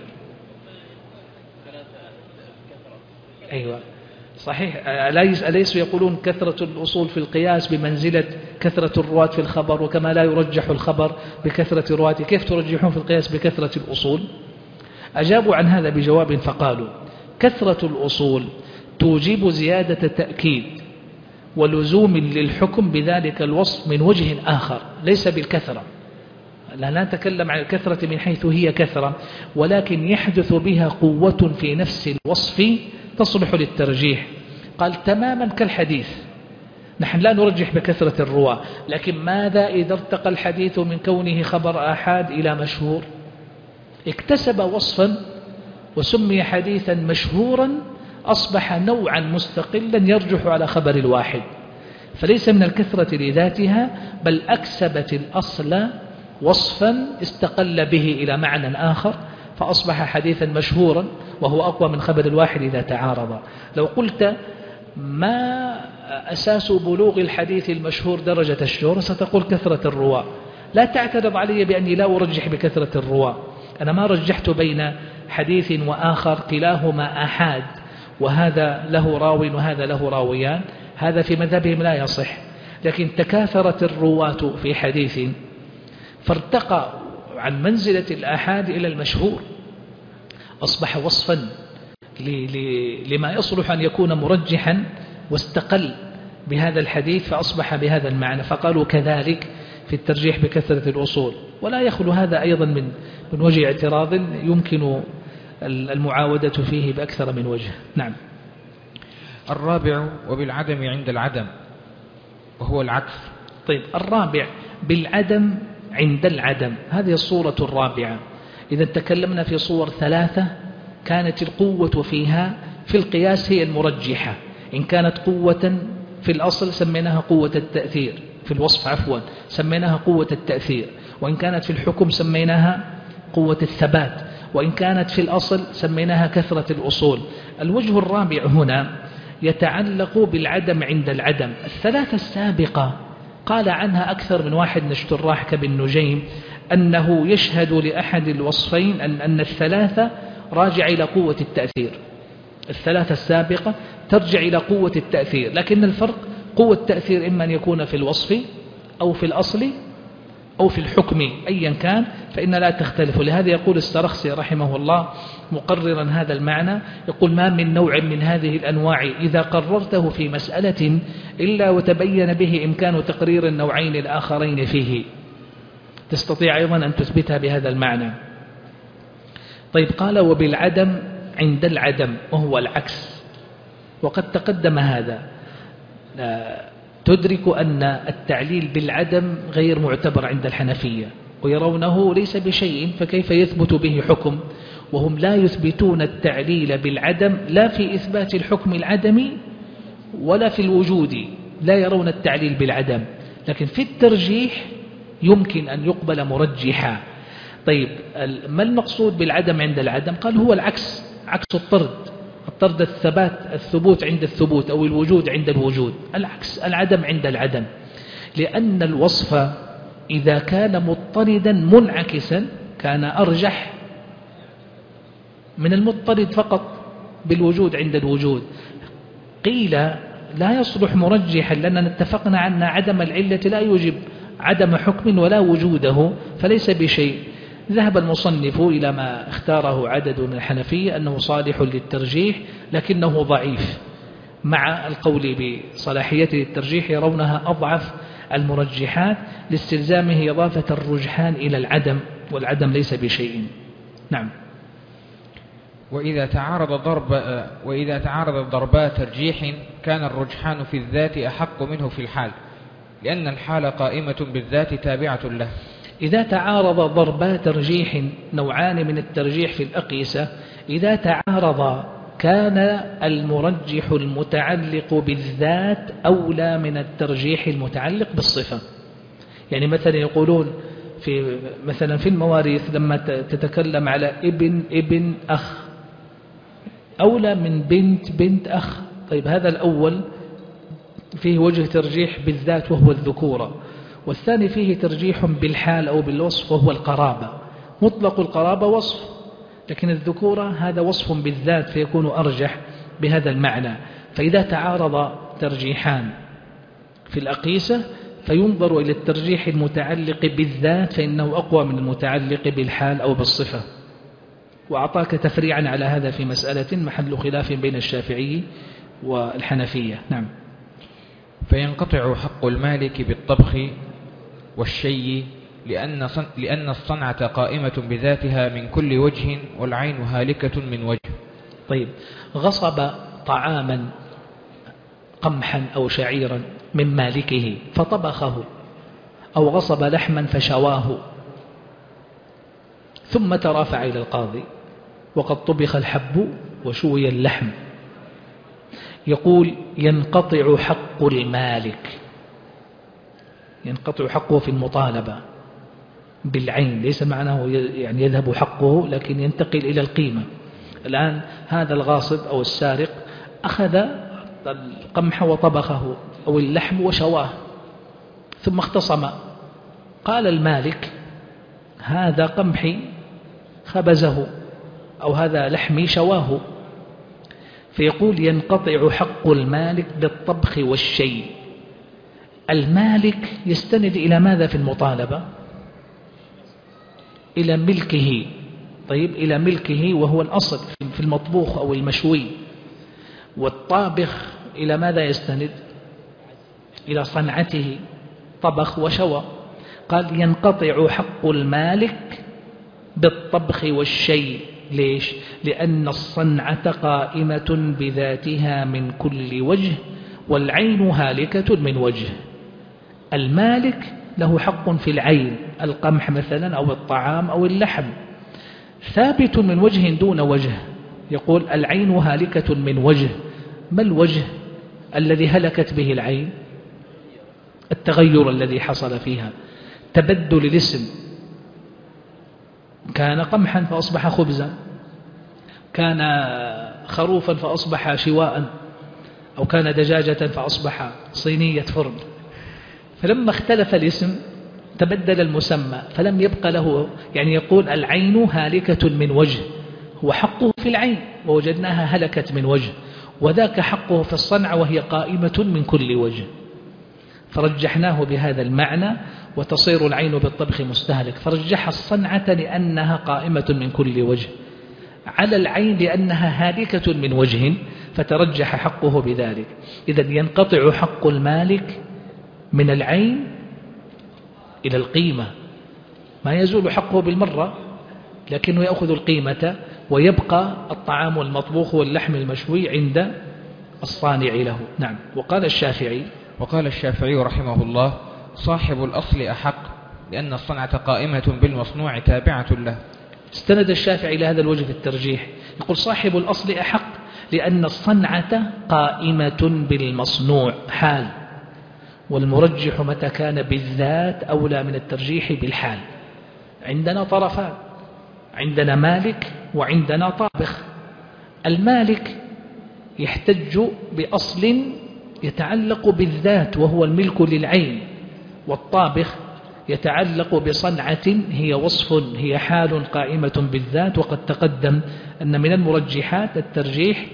أيوة صحيح، أليسوا يقولون كثرة الأصول في القياس بمنزلة كثرة الرواة في الخبر، وكما لا يرجح الخبر بكثرة الرواة كيف ترجحون في القياس بكثرة الأصول؟ أجابوا عن هذا بجواب فقالوا كثرة الأصول توجب زيادة تأكيد ولزوم للحكم بذلك الوصف من وجه آخر ليس بالكثرة، لا نتكلم عن الكثرة من حيث هي كثرة، ولكن يحدث بها قوة في نفس الوصف تصلح للترجيح. قال تماما كالحديث، نحن لا نرجح بكثرة الرواة، لكن ماذا إذا ارتقى الحديث من كونه خبر آحاد إلى مشهور؟ اكتسب وصفا وسمي حديثا مشهورا، أصبح نوعا مستقلا يرجح على خبر الواحد، فليس من الكثرة لذاتها، بل أكسبت الأصل وصفا استقل به إلى معنى آخر فأصبح حديثا مشهورا وهو أقوى من خبر الواحد إذا تعارض. لو قلت ما أساس بلوغ الحديث المشهور درجة الشهرة ستقول كثرة الرواة، لا تعترض علي بأني لا أرجح بكثرة الرواة، أنا ما رجحت بين حديث وآخر كلاهما أحاد وهذا له راوي وهذا له راويان، هذا في مذهبهم لا يصح، لكن تكاثرت الرواة في حديث فارتقى عن منزلة الآحاد إلى المشهور، أصبح وصفا لما يصلح أن يكون مرجحا واستقل بهذا الحديث فأصبح بهذا المعنى، فقالوا كذلك في الترجيح بكثرة الأصول. ولا يخلو هذا أيضا من وجه اعتراض يمكن المعاودة فيه بأكثر من وجه. نعم. الرابع وبالعدم عند العدم، وهو العكس. طيب الرابع بالعدم عند العدم، هذه الصورة الرابعة. إذا تكلمنا في صور ثلاثة كانت القوة فيها في القياس هي المرجحة، إن كانت قوة في الأصل سميناها قوة التأثير، في الوصف عفوا سميناها قوة التأثير، وإن كانت في الحكم سميناها قوة الثبات، وإن كانت في الأصل سميناها كثرة الأصول. الوجه الرابع هنا يتعلق بالعدم عند العدم. الثلاثة السابقة قال عنها أكثر من واحد نشتراح كابن نجيم أنه يشهد لأحد الوصفين أن الثلاثة راجع إلى قوة التأثير، الثلاثة السابقة ترجع إلى قوة التأثير، لكن الفرق قوة التأثير إما أن يكون في الوصف أو في الأصل أو في الحكم أيا كان فإن لا تختلف. لهذا يقول السرخسي رحمه الله مقررا هذا المعنى، يقول ما من نوع من هذه الأنواع إذا قررته في مسألة إلا وتبين به إمكان تقرير النوعين الآخرين فيه، تستطيع أيضا أن تثبتها بهذا المعنى. طيب قال وبالعدم عند العدم وهو العكس، وقد تقدم هذا، تدرك أن التعليل بالعدم غير معتبر عند الحنفية ويرونه ليس بشيء، فكيف يثبت به حكم؟ وهم لا يثبتون التعليل بالعدم لا في إثبات الحكم العدمي ولا في الوجود، لا يرون التعليل بالعدم، لكن في الترجيح يمكن أن يقبل مرجحا. طيب ما المقصود بالعدم عند العدم؟ قال هو العكس، عكس الطرد الثبوت عند الثبوت أو الوجود عند الوجود، العكس العدم عند العدم، لأن الوصف إذا كان مضطردا منعكسا كان أرجح من المضطرد فقط بالوجود عند الوجود. قيل لا يصلح مرجحا لأننا اتفقنا أن عدم العلة لا يوجب عدم حكم ولا وجوده فليس بشيء. ذهب المصنف إلى ما اختاره عدد من الحنفية أنه صالح للترجيح لكنه ضعيف، مع القول بصلاحيته للترجيح يرونها أضعف المرجحات لاستلزامه إضافة الرجحان إلى العدم، والعدم ليس بشيء. نعم. وإذا تعارض ضربا ترجيح كان الرجحان في الذات أحق منه في الحال، لأن الحال قائمة بالذات تابعة له. إذا تعارض ضربا ترجيح نوعان من الترجيح في الأقيسة، إذا تعارض كان المرجح المتعلق بالذات أولى من الترجيح المتعلق بالصفة. يعني مثلا يقولون مثلا في المواريث لما تتكلم على ابن أخ أولى من بنت أخ. طيب هذا الأول فيه وجه ترجيح بالذات وهو الذكورة، والثاني فيه ترجيح بالحال أو بالوصف وهو القرابة. مطلق القرابة وصف، لكن الذكورة هذا وصف بالذات فيكون أرجح بهذا المعنى. فإذا تعارض ترجيحان في الأقيسة فينظر إلى الترجيح المتعلق بالذات فإنه أقوى من المتعلق بالحال أو بالصفة. وأعطاك تفريعا على هذا في مسألة محل خلاف بين الشافعي والحنفية. نعم. فينقطع حق المالك بالطبخ والشي لأن الصنعة قائمة بذاتها من كل وجه والعين هالكة من وجه. طيب، غصب طعاما قمحا أو شعيرا من مالكه فطبخه، أو غصب لحما فشواه، ثم ترافع إلى القاضي وقد طبخ الحب وشوي اللحم، يقول ينقطع حق المالك، ينقطع حقه في المطالبة بالعين، ليس معناه يعني يذهب حقه، لكن ينتقل إلى القيمة. الآن هذا الغاصب أو السارق أخذ القمح وطبخه أو اللحم وشواه، ثم اختصم، قال المالك هذا قمحي خبزه أو هذا لحمي شواه، فيقول ينقطع حق المالك بالطبخ والشي. المالك يستند إلى ماذا في المطالبة؟ إلى ملكه. طيب، إلى ملكه وهو الأصل في المطبوخ أو المشوي. والطابخ إلى ماذا يستند؟ إلى صنعته، طبخ وشوى. قال ينقطع حق المالك بالطبخ والشي. ليش؟ لأن الصنعة قائمة بذاتها من كل وجه والعين هالكة من وجه. المالك له حق في العين، القمح مثلا أو الطعام أو اللحم، ثابت من وجه دون وجه. يقول العين هالكة من وجه. ما الوجه الذي هلكت به العين؟ التغير الذي حصل فيها، تبدل الاسم، كان قمحا فأصبح خبزا، كان خروفا فأصبح شواء، أو كان دجاجة فأصبح صينية فرن. فلما اختلف الاسم تبدل المسمى فلم يبق له، يعني يقول العين هالكة من وجه، هو حقه في العين ووجدناها هلكت من وجه، وذاك حقه في الصنعة وهي قائمة من كل وجه. فرجحناه بهذا المعنى، وتصير العين بالطبخ مستهلك، فرجح الصنعة لأنها قائمة من كل وجه على العين لأنها هالكة من وجه، فترجح حقه بذلك. إذن ينقطع حق المالك من العين إلى القيمة، ما يزول حقه بالمرة، لكنه يأخذ القيمة ويبقى الطعام المطبوخ واللحم المشوي عند الصانع له. نعم. وقال الشافعي رحمه الله صاحب الأصل أحق لأن الصنعة قائمة بالمصنوع تابعة له. استند الشافعي إلى هذا الوجه في الترجيح، يقول صاحب الأصل أحق لأن الصنعة قائمة بالمصنوع حال، والمرجح متى كان بالذات أولى من الترجيح بالحال. عندنا طرفان، عندنا مالك وعندنا طابخ. المالك يحتج بأصل يتعلق بالذات وهو الملك للعين، والطابخ يتعلق بصنعة هي وصف، هي حال قائمة بالذات. وقد تقدم أن من المرجحات الترجيح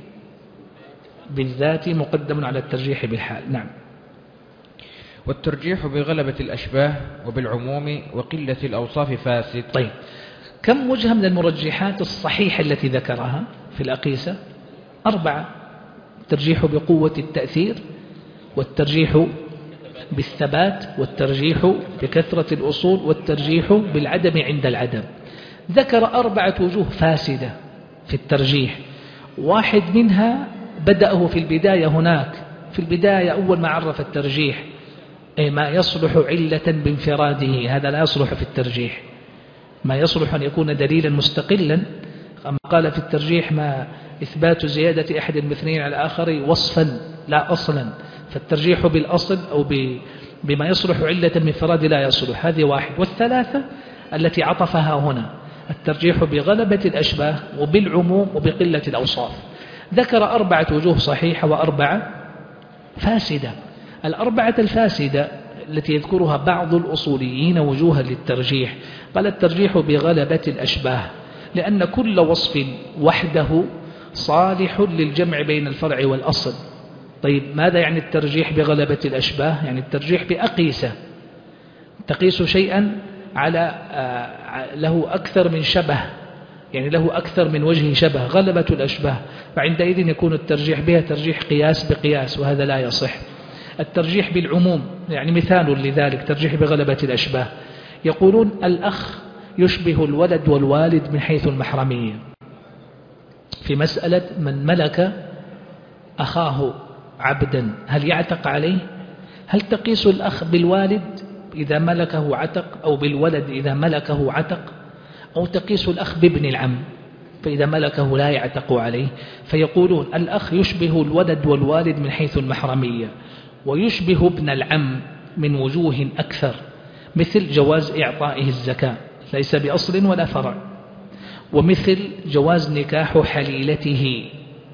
بالذات مقدم على الترجيح بالحال. نعم. والترجيح بغلبة الأشباه وبالعموم وقلة الأوصاف فاسد. طيب، كم وجه من المرجحات الصحيحة التي ذكرها في الأقيسة؟ 4: الترجيح بقوة التأثير، والترجيح بالثبات، والترجيح بكثرة الأصول، والترجيح بالعدم عند العدم. ذكر 4 وجوه فاسدة في الترجيح، واحد منها بدأه في البداية هناك في البداية أول ما عرف الترجيح، أي ما يصلح علة بانفراده، هذا لا يصلح في الترجيح. ما يصلح أن يكون دليلا مستقلا، أما قال في الترجيح ما إثبات زيادة أحد المثنين على الآخر وصفا لا أصلا، فالترجيح بالأصل أو بما يصلح علة بانفراد لا يصلح. هذه واحد. والثلاثة التي عطفها هنا الترجيح بغلبة الأشباه وبالعموم وبقلة الأوصاف. ذكر 4 وجوه صحيحة و4 فاسدة. 4 الفاسدة التي يذكرها بعض الأصوليين وجوها للترجيح، قال الترجيح بغلبة الأشباه لأن كل وصف وحده صالح للجمع بين الفرع والأصل. طيب ماذا يعني الترجيح بغلبة الأشباه؟ يعني الترجيح بأقيسة، تقيس شيئا على له أكثر من شبه، يعني له أكثر من وجه شبه، غلبة الأشباه، فعندئذ يكون الترجيح بها ترجيح قياس بقياس، وهذا لا يصح. الترجيح بالعموم، يعني مثال لذلك ترجيح بغلبة الأشباه، يقولون الأخ يشبه الولد والوالد من حيث المحرمية. في مسألة من ملك أخاه عبدا هل يعتق عليه؟ هل تقيس الأخ بالوالد إذا ملكه عتق، أو بالولد إذا ملكه عتق، أو تقيس الأخ بابن العم فإذا ملكه لا يعتق عليه؟ فيقولون الأخ يشبه الولد والوالد من حيث المحرمية، ويشبه ابن العم من وجوه أكثر، مثل جواز إعطائه الزكاة ليس بأصل ولا فرع، ومثل جواز نكاح حليلته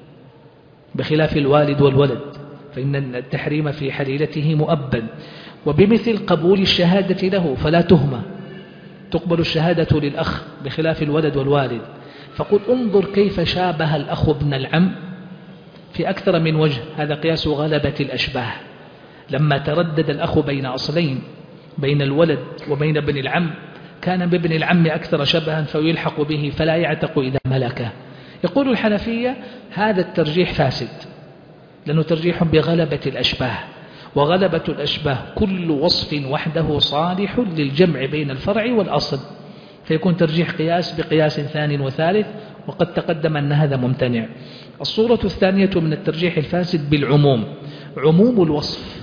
بخلاف الوالد والولد فإن التحريم في حليلته مؤبد، وبمثل قبول الشهادة له فلا تهمة، تقبل الشهادة للأخ بخلاف الولد والوالد. فقل انظر كيف شابه الأخ ابن العم في أكثر من وجه، هذا قياس غلبة الأشباه. لما تردد الأخ بين أصلين بين الولد وبين ابن العم كان بابن العم أكثر شبها فيلحق به فلا يعتق إذا ملكه. يقول الحنفية هذا الترجيح فاسد لأنه ترجيح بغلبة الأشباه، وغلبة الأشباه كل وصف وحده صالح للجمع بين الفرع والأصل، فيكون ترجيح قياس بقياس ثاني وثالث، وقد تقدم أن هذا ممتنع. الصورة الثانية من الترجيح الفاسد بالعموم، عموم الوصف،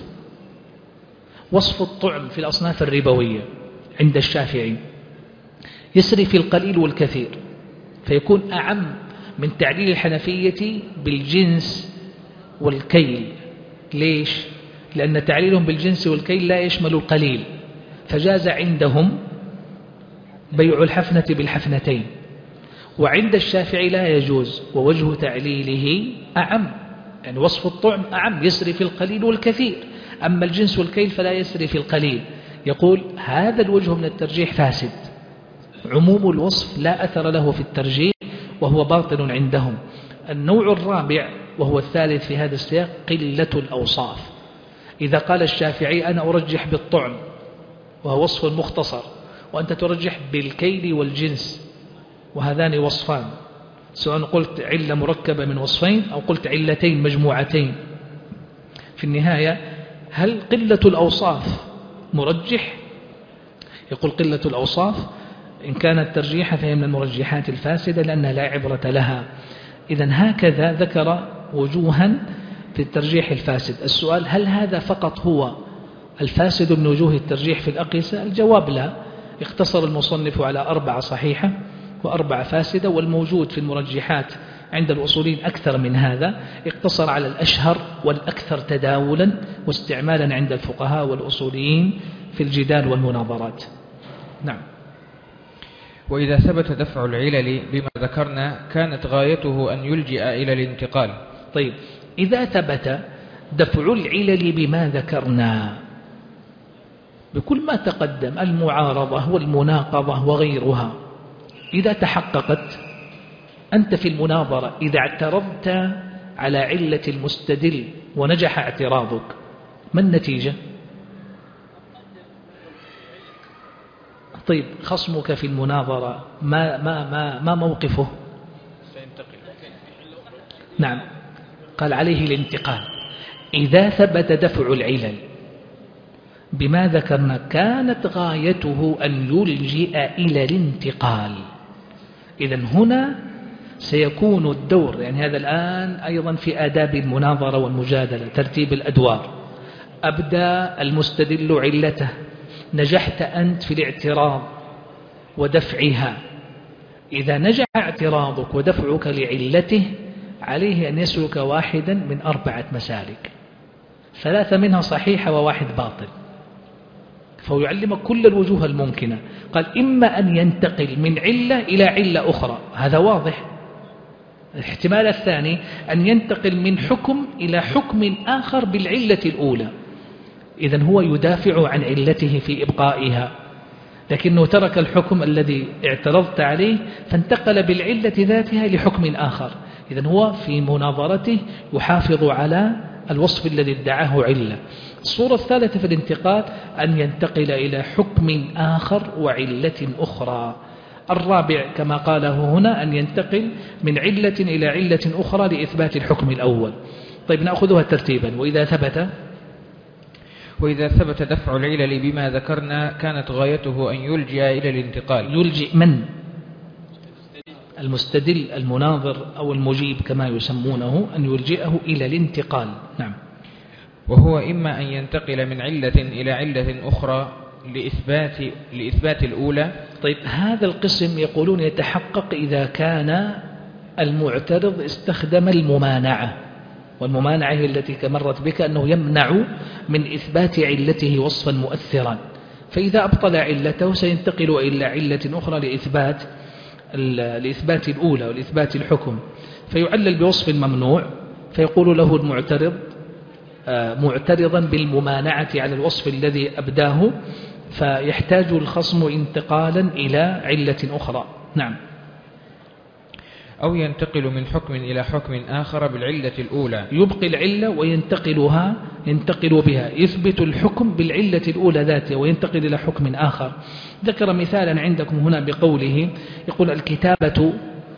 وصف الطعم في الأصناف الربوية عند الشافعي يسري في القليل والكثير، فيكون أعم من تعليل الحنفية بالجنس والكيل. ليش؟ لأن تعليلهم بالجنس والكيل لا يشمل القليل، فجاز عندهم بيع الحفنة بالحفنتين، وعند الشافعي لا يجوز، ووجه تعليله أعم، يعني وصف الطعم أعم يسري في القليل والكثير، أما الجنس والكيل فلا يسري في القليل. يقول هذا الوجه من الترجيح فاسد، عموم الوصف لا أثر له في الترجيح وهو باطل عندهم. النوع الرابع وهو الثالث في هذا السياق قلة الأوصاف. إذا قال الشافعي أنا أرجح بالطعم وهو وصف مختصر، وأنت ترجح بالكيل والجنس، وهذان وصفان، سواء قلت علة مركبة من وصفين أو قلت علتين مجموعتين، في النهاية هل قلة الأوصاف مرجح؟ يقول قلة الأوصاف إن كانت ترجيحا فهي من المرجحات الفاسدة لأنها لا عبرة لها. إذن هكذا ذكر وجوها في الترجيح الفاسد. السؤال هل هذا فقط هو الفاسد من وجوه الترجيح في الأقيسة؟ الجواب لا، اقتصر المصنف على 4 صحيحة و4 فاسدة، والموجود في المرجحات عند الأصولين أكثر من هذا، اقتصر على الأشهر والأكثر تداولا واستعمالا عند الفقهاء والأصوليين في الجدال والمناظرات. نعم. وإذا ثبت دفع العلل بما ذكرنا كانت غايته أن يلجئ إلى الانتقال. طيب إذا ثبت دفع العلل بما ذكرنا بكل ما تقدم، المعارضة والمناقضة وغيرها، إذا تحققت أنت في المناظرة، إذا اعترضت على علة المستدل ونجح اعتراضك، ما النتيجة؟ طيب خصمك في المناظرة ما موقفه؟ نعم، قال عليه الانتقال. إذا ثبت دفع العلل بما ذكرنا كانت غايته أن يلجئ إلى الانتقال. إذن هنا سيكون الدور، يعني هذا الآن أيضا في آداب المناظرة والمجادلة ترتيب الأدوار، أبدى المستدل علته، نجحت أنت في الاعتراض ودفعها. إذا نجح اعتراضك ودفعك لعلته عليه أن يسلك واحدا من 4 مسالك، 3 منها صحيحة و1 باطل، فهو يعلمك كل الوجوه الممكنة. قال إما أن ينتقل من علة إلى علة أخرى، هذا واضح. الاحتمال الثاني أن ينتقل من حكم إلى حكم آخر بالعلة الأولى، إذن هو يدافع عن علته في إبقائها، لكنه ترك الحكم الذي اعترضت عليه فانتقل بالعلة ذاتها لحكم آخر، إذن هو في مناظرته يحافظ على الوصف الذي ادعاه علة. الصورة الثالثة في الانتقال أن ينتقل إلى حكم آخر وعلة أخرى. الرابع كما قاله هنا أن ينتقل من علة إلى علة أخرى لإثبات الحكم الأول. طيب نأخذها ترتيبا. وإذا ثبت دفع العلل بما ذكرنا كانت غايته أن يلجئ إلى الانتقال. يلجئ من؟ المستدل، المناظر أو المجيب كما يسمونه، أن يلجئه إلى الانتقال. نعم. وهو إما أن ينتقل من علة إلى علة أخرى لإثبات الأولى. طيب هذا القسم يقولون يتحقق إذا كان المعترض استخدم الممانعة، والممانعة هي التي مرت بك أنه يمنع من إثبات علته وصفا مؤثرا، فإذا أبطل علته سينتقل إلى علة أخرى لإثبات الأولى ولإثبات الحكم، فيعلل بوصف ممنوع، فيقول له المعترض معترضا بالممانعة على الوصف الذي أبداه، فيحتاج الخصم انتقالا إلى علة أخرى. نعم. أو ينتقل من حكم إلى حكم آخر بالعلة الأولى، يبقي العلة ينتقل بها، يثبت الحكم بالعلة الأولى ذاتها وينتقل إلى حكم آخر. ذكر مثالا عندكم هنا بقوله، يقول الكتابة،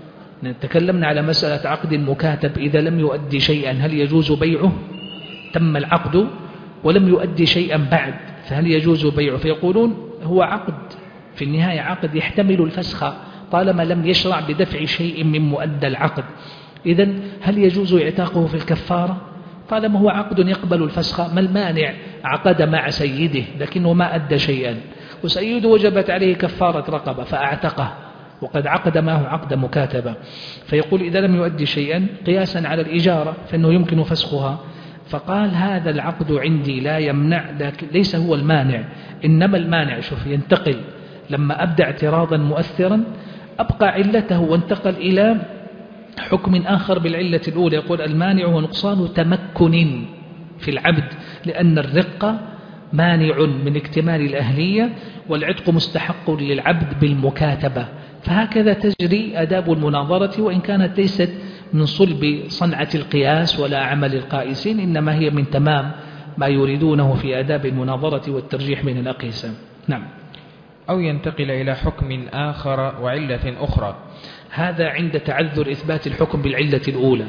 تكلمنا على مسألة عقد المكاتب إذا لم يؤدي شيئا هل يجوز بيعه؟ تم العقد ولم يؤدي شيئا بعد، فهل يجوز بيعه؟ فيقولون هو عقد في النهاية، عقد يحتمل الفسخ طالما لم يشرع بدفع شيء من مؤدى العقد. إذن هل يجوز اعتاقه في الكفارة؟ طالما هو عقد يقبل الفسخ، ما المانع؟ عقد مع سيده لكنه ما أدى شيئا، وسيده وجبت عليه كفارة رقبة فأعتقه، وقد عقد معه عقد مكاتبة. فيقول إذا لم يؤدي شيئا قياسا على الإجارة فإنه يمكن فسخها. فقال هذا العقد عندي لا يمنع، لكن ليس هو المانع، إنما المانع شوف ينتقل لما أبدأ اعتراضا مؤثرا أبقى علته وانتقل إلى حكم آخر بالعلة الأولى. يقول المانع هو نقصان تمكن في العبد، لأن الرقة مانع من اكتمال الأهلية، والعتق مستحق للعبد بالمكاتبة. فهكذا تجري آداب المناظرة، وإن كانت ليست من صلب صنعة القياس ولا عمل القائسين، إنما هي من تمام ما يريدونه في آداب المناظرة والترجيح من الأقيسة. نعم. أو ينتقل إلى حكم آخر وعلة أخرى، هذا عند تعذر إثبات الحكم بالعلة الأولى.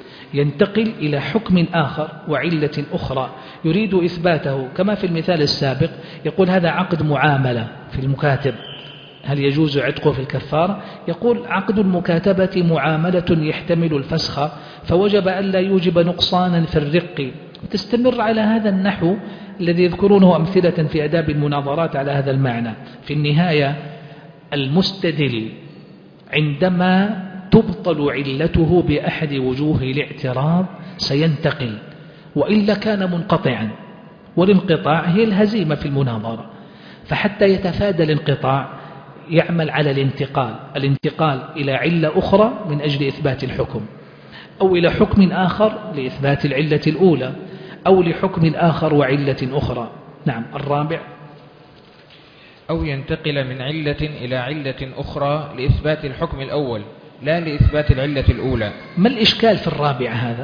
ينتقل إلى حكم آخر وعلة أخرى يريد إثباته، كما في المثال السابق يقول هذا عقد معاملة في المكاتب، هل يجوز عتقه في الكفارة؟ يقول عقد المكاتبة معاملة يحتمل الفسخ، فوجب ألا يوجب نقصانا في الرق. تستمر على هذا النحو الذي يذكرونه أمثلة في آداب المناظرات على هذا المعنى. في النهاية المستدل عندما تبطل علته بأحد وجوه الاعتراض سينتقل، وإلا كان منقطعا، والانقطاع هي الهزيمة في المناظرة. فحتى يتفادى الانقطاع يعمل على الانتقال إلى علة أخرى من أجل إثبات الحكم، أو إلى حكم آخر لإثبات العلة الأولى، أو لحكم آخر وعلة أخرى. نعم. الرابع أو ينتقل من علة إلى علة أخرى لإثبات الحكم الأول لا لإثبات العلة الأولى. ما الإشكال في الرابع هذا؟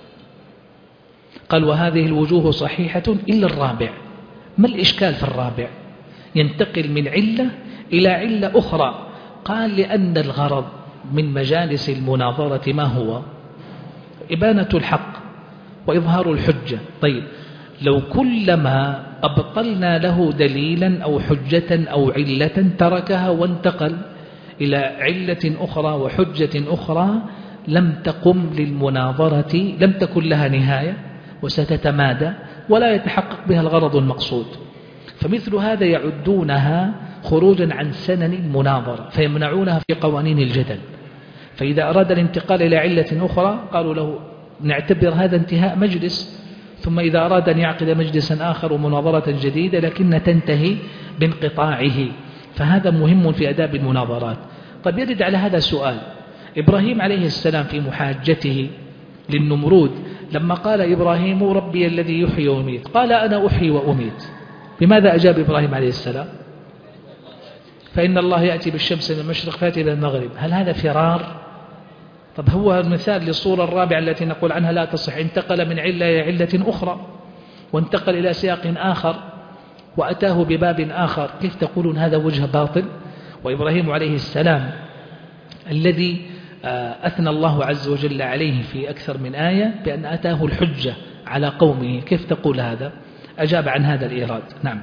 قال وهذه الوجوه صحيحة إلا الرابع. ما الإشكال في الرابع؟ ينتقل من علة إلى علة أخرى. قال لأن الغرض من مجالس المناظرة ما هو؟ إبانة الحق وإظهار الحجة. طيب لو كلما أبطلنا له دليلا أو حجة أو علة تركها وانتقل إلى علة أخرى وحجة أخرى لم تقم للمناظرة، لم تكن لها نهاية وستتمادى، ولا يتحقق بها الغرض المقصود. فمثل هذا يعدونها خروجا عن سنن المناظرة فيمنعونها في قوانين الجدل. فإذا أراد الانتقال إلى علة أخرى قالوا له نعتبر هذا انتهاء مجلس، ثم إذا أراد أن يعقد مجلسا آخر ومناظرة جديدة لكن تنتهي بانقطاعه. فهذا مهم في آداب المناظرات. طيب يرد على هذا سؤال: إبراهيم عليه السلام في محاجته للنمرود لما قال إبراهيم ربي الذي يحيي ويميت، قال أنا أحيي وأميت، بماذا أجاب إبراهيم عليه السلام؟ فإن الله يأتي بالشمس من المشرق فيأتي إلى المغرب. هل هذا فرار؟ طب هو المثال للصورة الرابعة التي نقول عنها لا تصح، انتقل من علة إلى علة أخرى وانتقل إلى سياق آخر وأتاه بباب آخر، كيف تقولون هذا وجه باطل؟ وإبراهيم عليه السلام الذي أثنى الله عز وجل عليه في أكثر من آية بأن أتاه الحجة على قومه، كيف تقول هذا؟ أجاب عن هذا الإيراد. نعم.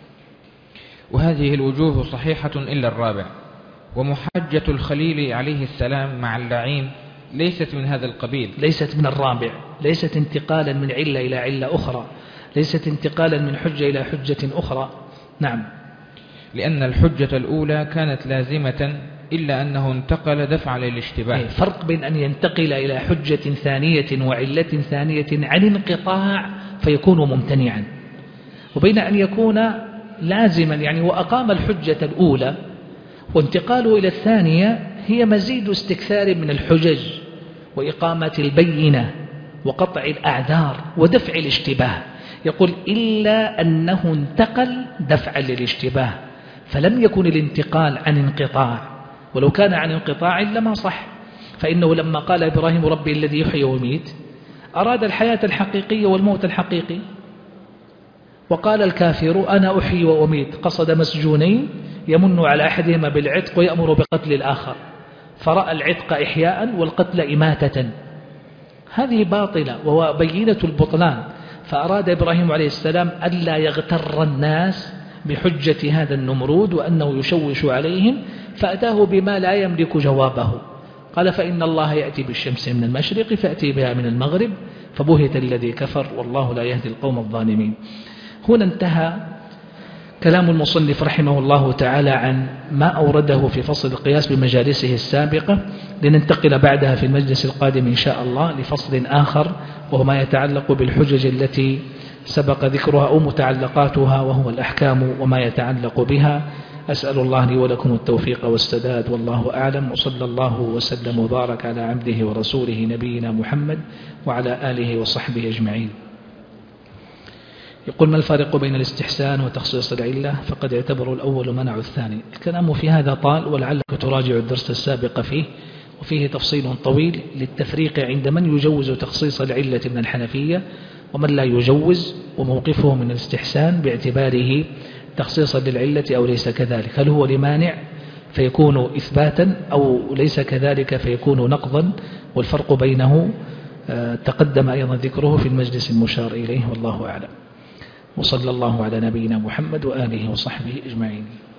وهذه الوجوه صحيحة إلا الرابع. ومحاجة الخليل عليه السلام مع اللعين ليست من هذا القبيل، ليست من الرابع، ليست انتقالا من علة إلى علة أخرى، ليست انتقالا من حجة إلى حجة أخرى. نعم. لأن الحجة الأولى كانت لازمة إلا أنه انتقل دفعا للاشتباه. فرق بين أن ينتقل إلى حجة ثانية وعلة ثانية عن انقطاع فيكون ممتنعا، وبين أن يكون لازما يعني وأقام الحجة الأولى وانتقاله إلى الثانية هي مزيد استكثار من الحجج وإقامة البينة وقطع الأعذار ودفع الاشتباه. يقول إلا أنه انتقل دفعا للاشتباه، فلم يكن الانتقال عن انقطاع، ولو كان عن انقطاع لما صح. فإنه لما قال إبراهيم ربي الذي يحيي ويميت أراد الحياة الحقيقية والموت الحقيقي، وقال الكافر أنا أحيي وأميت، قصد مسجونين يمن على أحدهما بالعتق ويأمر بقتل الآخر، فرأى العتق إحياء والقتل إماتة. هذه باطلة وبينة البطلان. فأراد إبراهيم عليه السلام ألا يغتر الناس بحجة هذا النمرود وأنه يشوش عليهم، فأتاه بما لا يملك جوابه. قال فإن الله يأتي بالشمس من المشرق فأتي بها من المغرب فبهت الذي كفر والله لا يهدي القوم الظالمين. هنا انتهى كلام المصنف رحمه الله تعالى عن ما أورده في فصل القياس بمجالسه السابقة، لننتقل بعدها في المجلس القادم إن شاء الله لفصل آخر وهو ما يتعلق بالحجج التي سبق ذكرها أو متعلقاتها، وهو الأحكام وما يتعلق بها. أسأل الله لي ولكم التوفيق والسداد، والله أعلم، وصلى الله وسلم وبارك على عبده ورسوله نبينا محمد وعلى آله وصحبه أجمعين. يقول ما الفارق بين الاستحسان وتخصيص العلة؟ فقد اعتبروا الأول منع الثاني. الكلام في هذا طال ولعلك تراجع الدرس السابق فيه، وفيه تفصيل طويل للتفريق عند من يجوز تخصيص العلة من الحنفية ومن لا يجوز، وموقفه من الاستحسان باعتباره تخصيصا للعلة أو ليس كذلك، هل هو لمانع فيكون إثباتا أو ليس كذلك فيكون نقضا، والفرق بينه تقدم أيضا ذكره في المجلس المشار إليه، والله أعلم. وصلى الله على نبينا محمد وآله وصحبه أجمعين.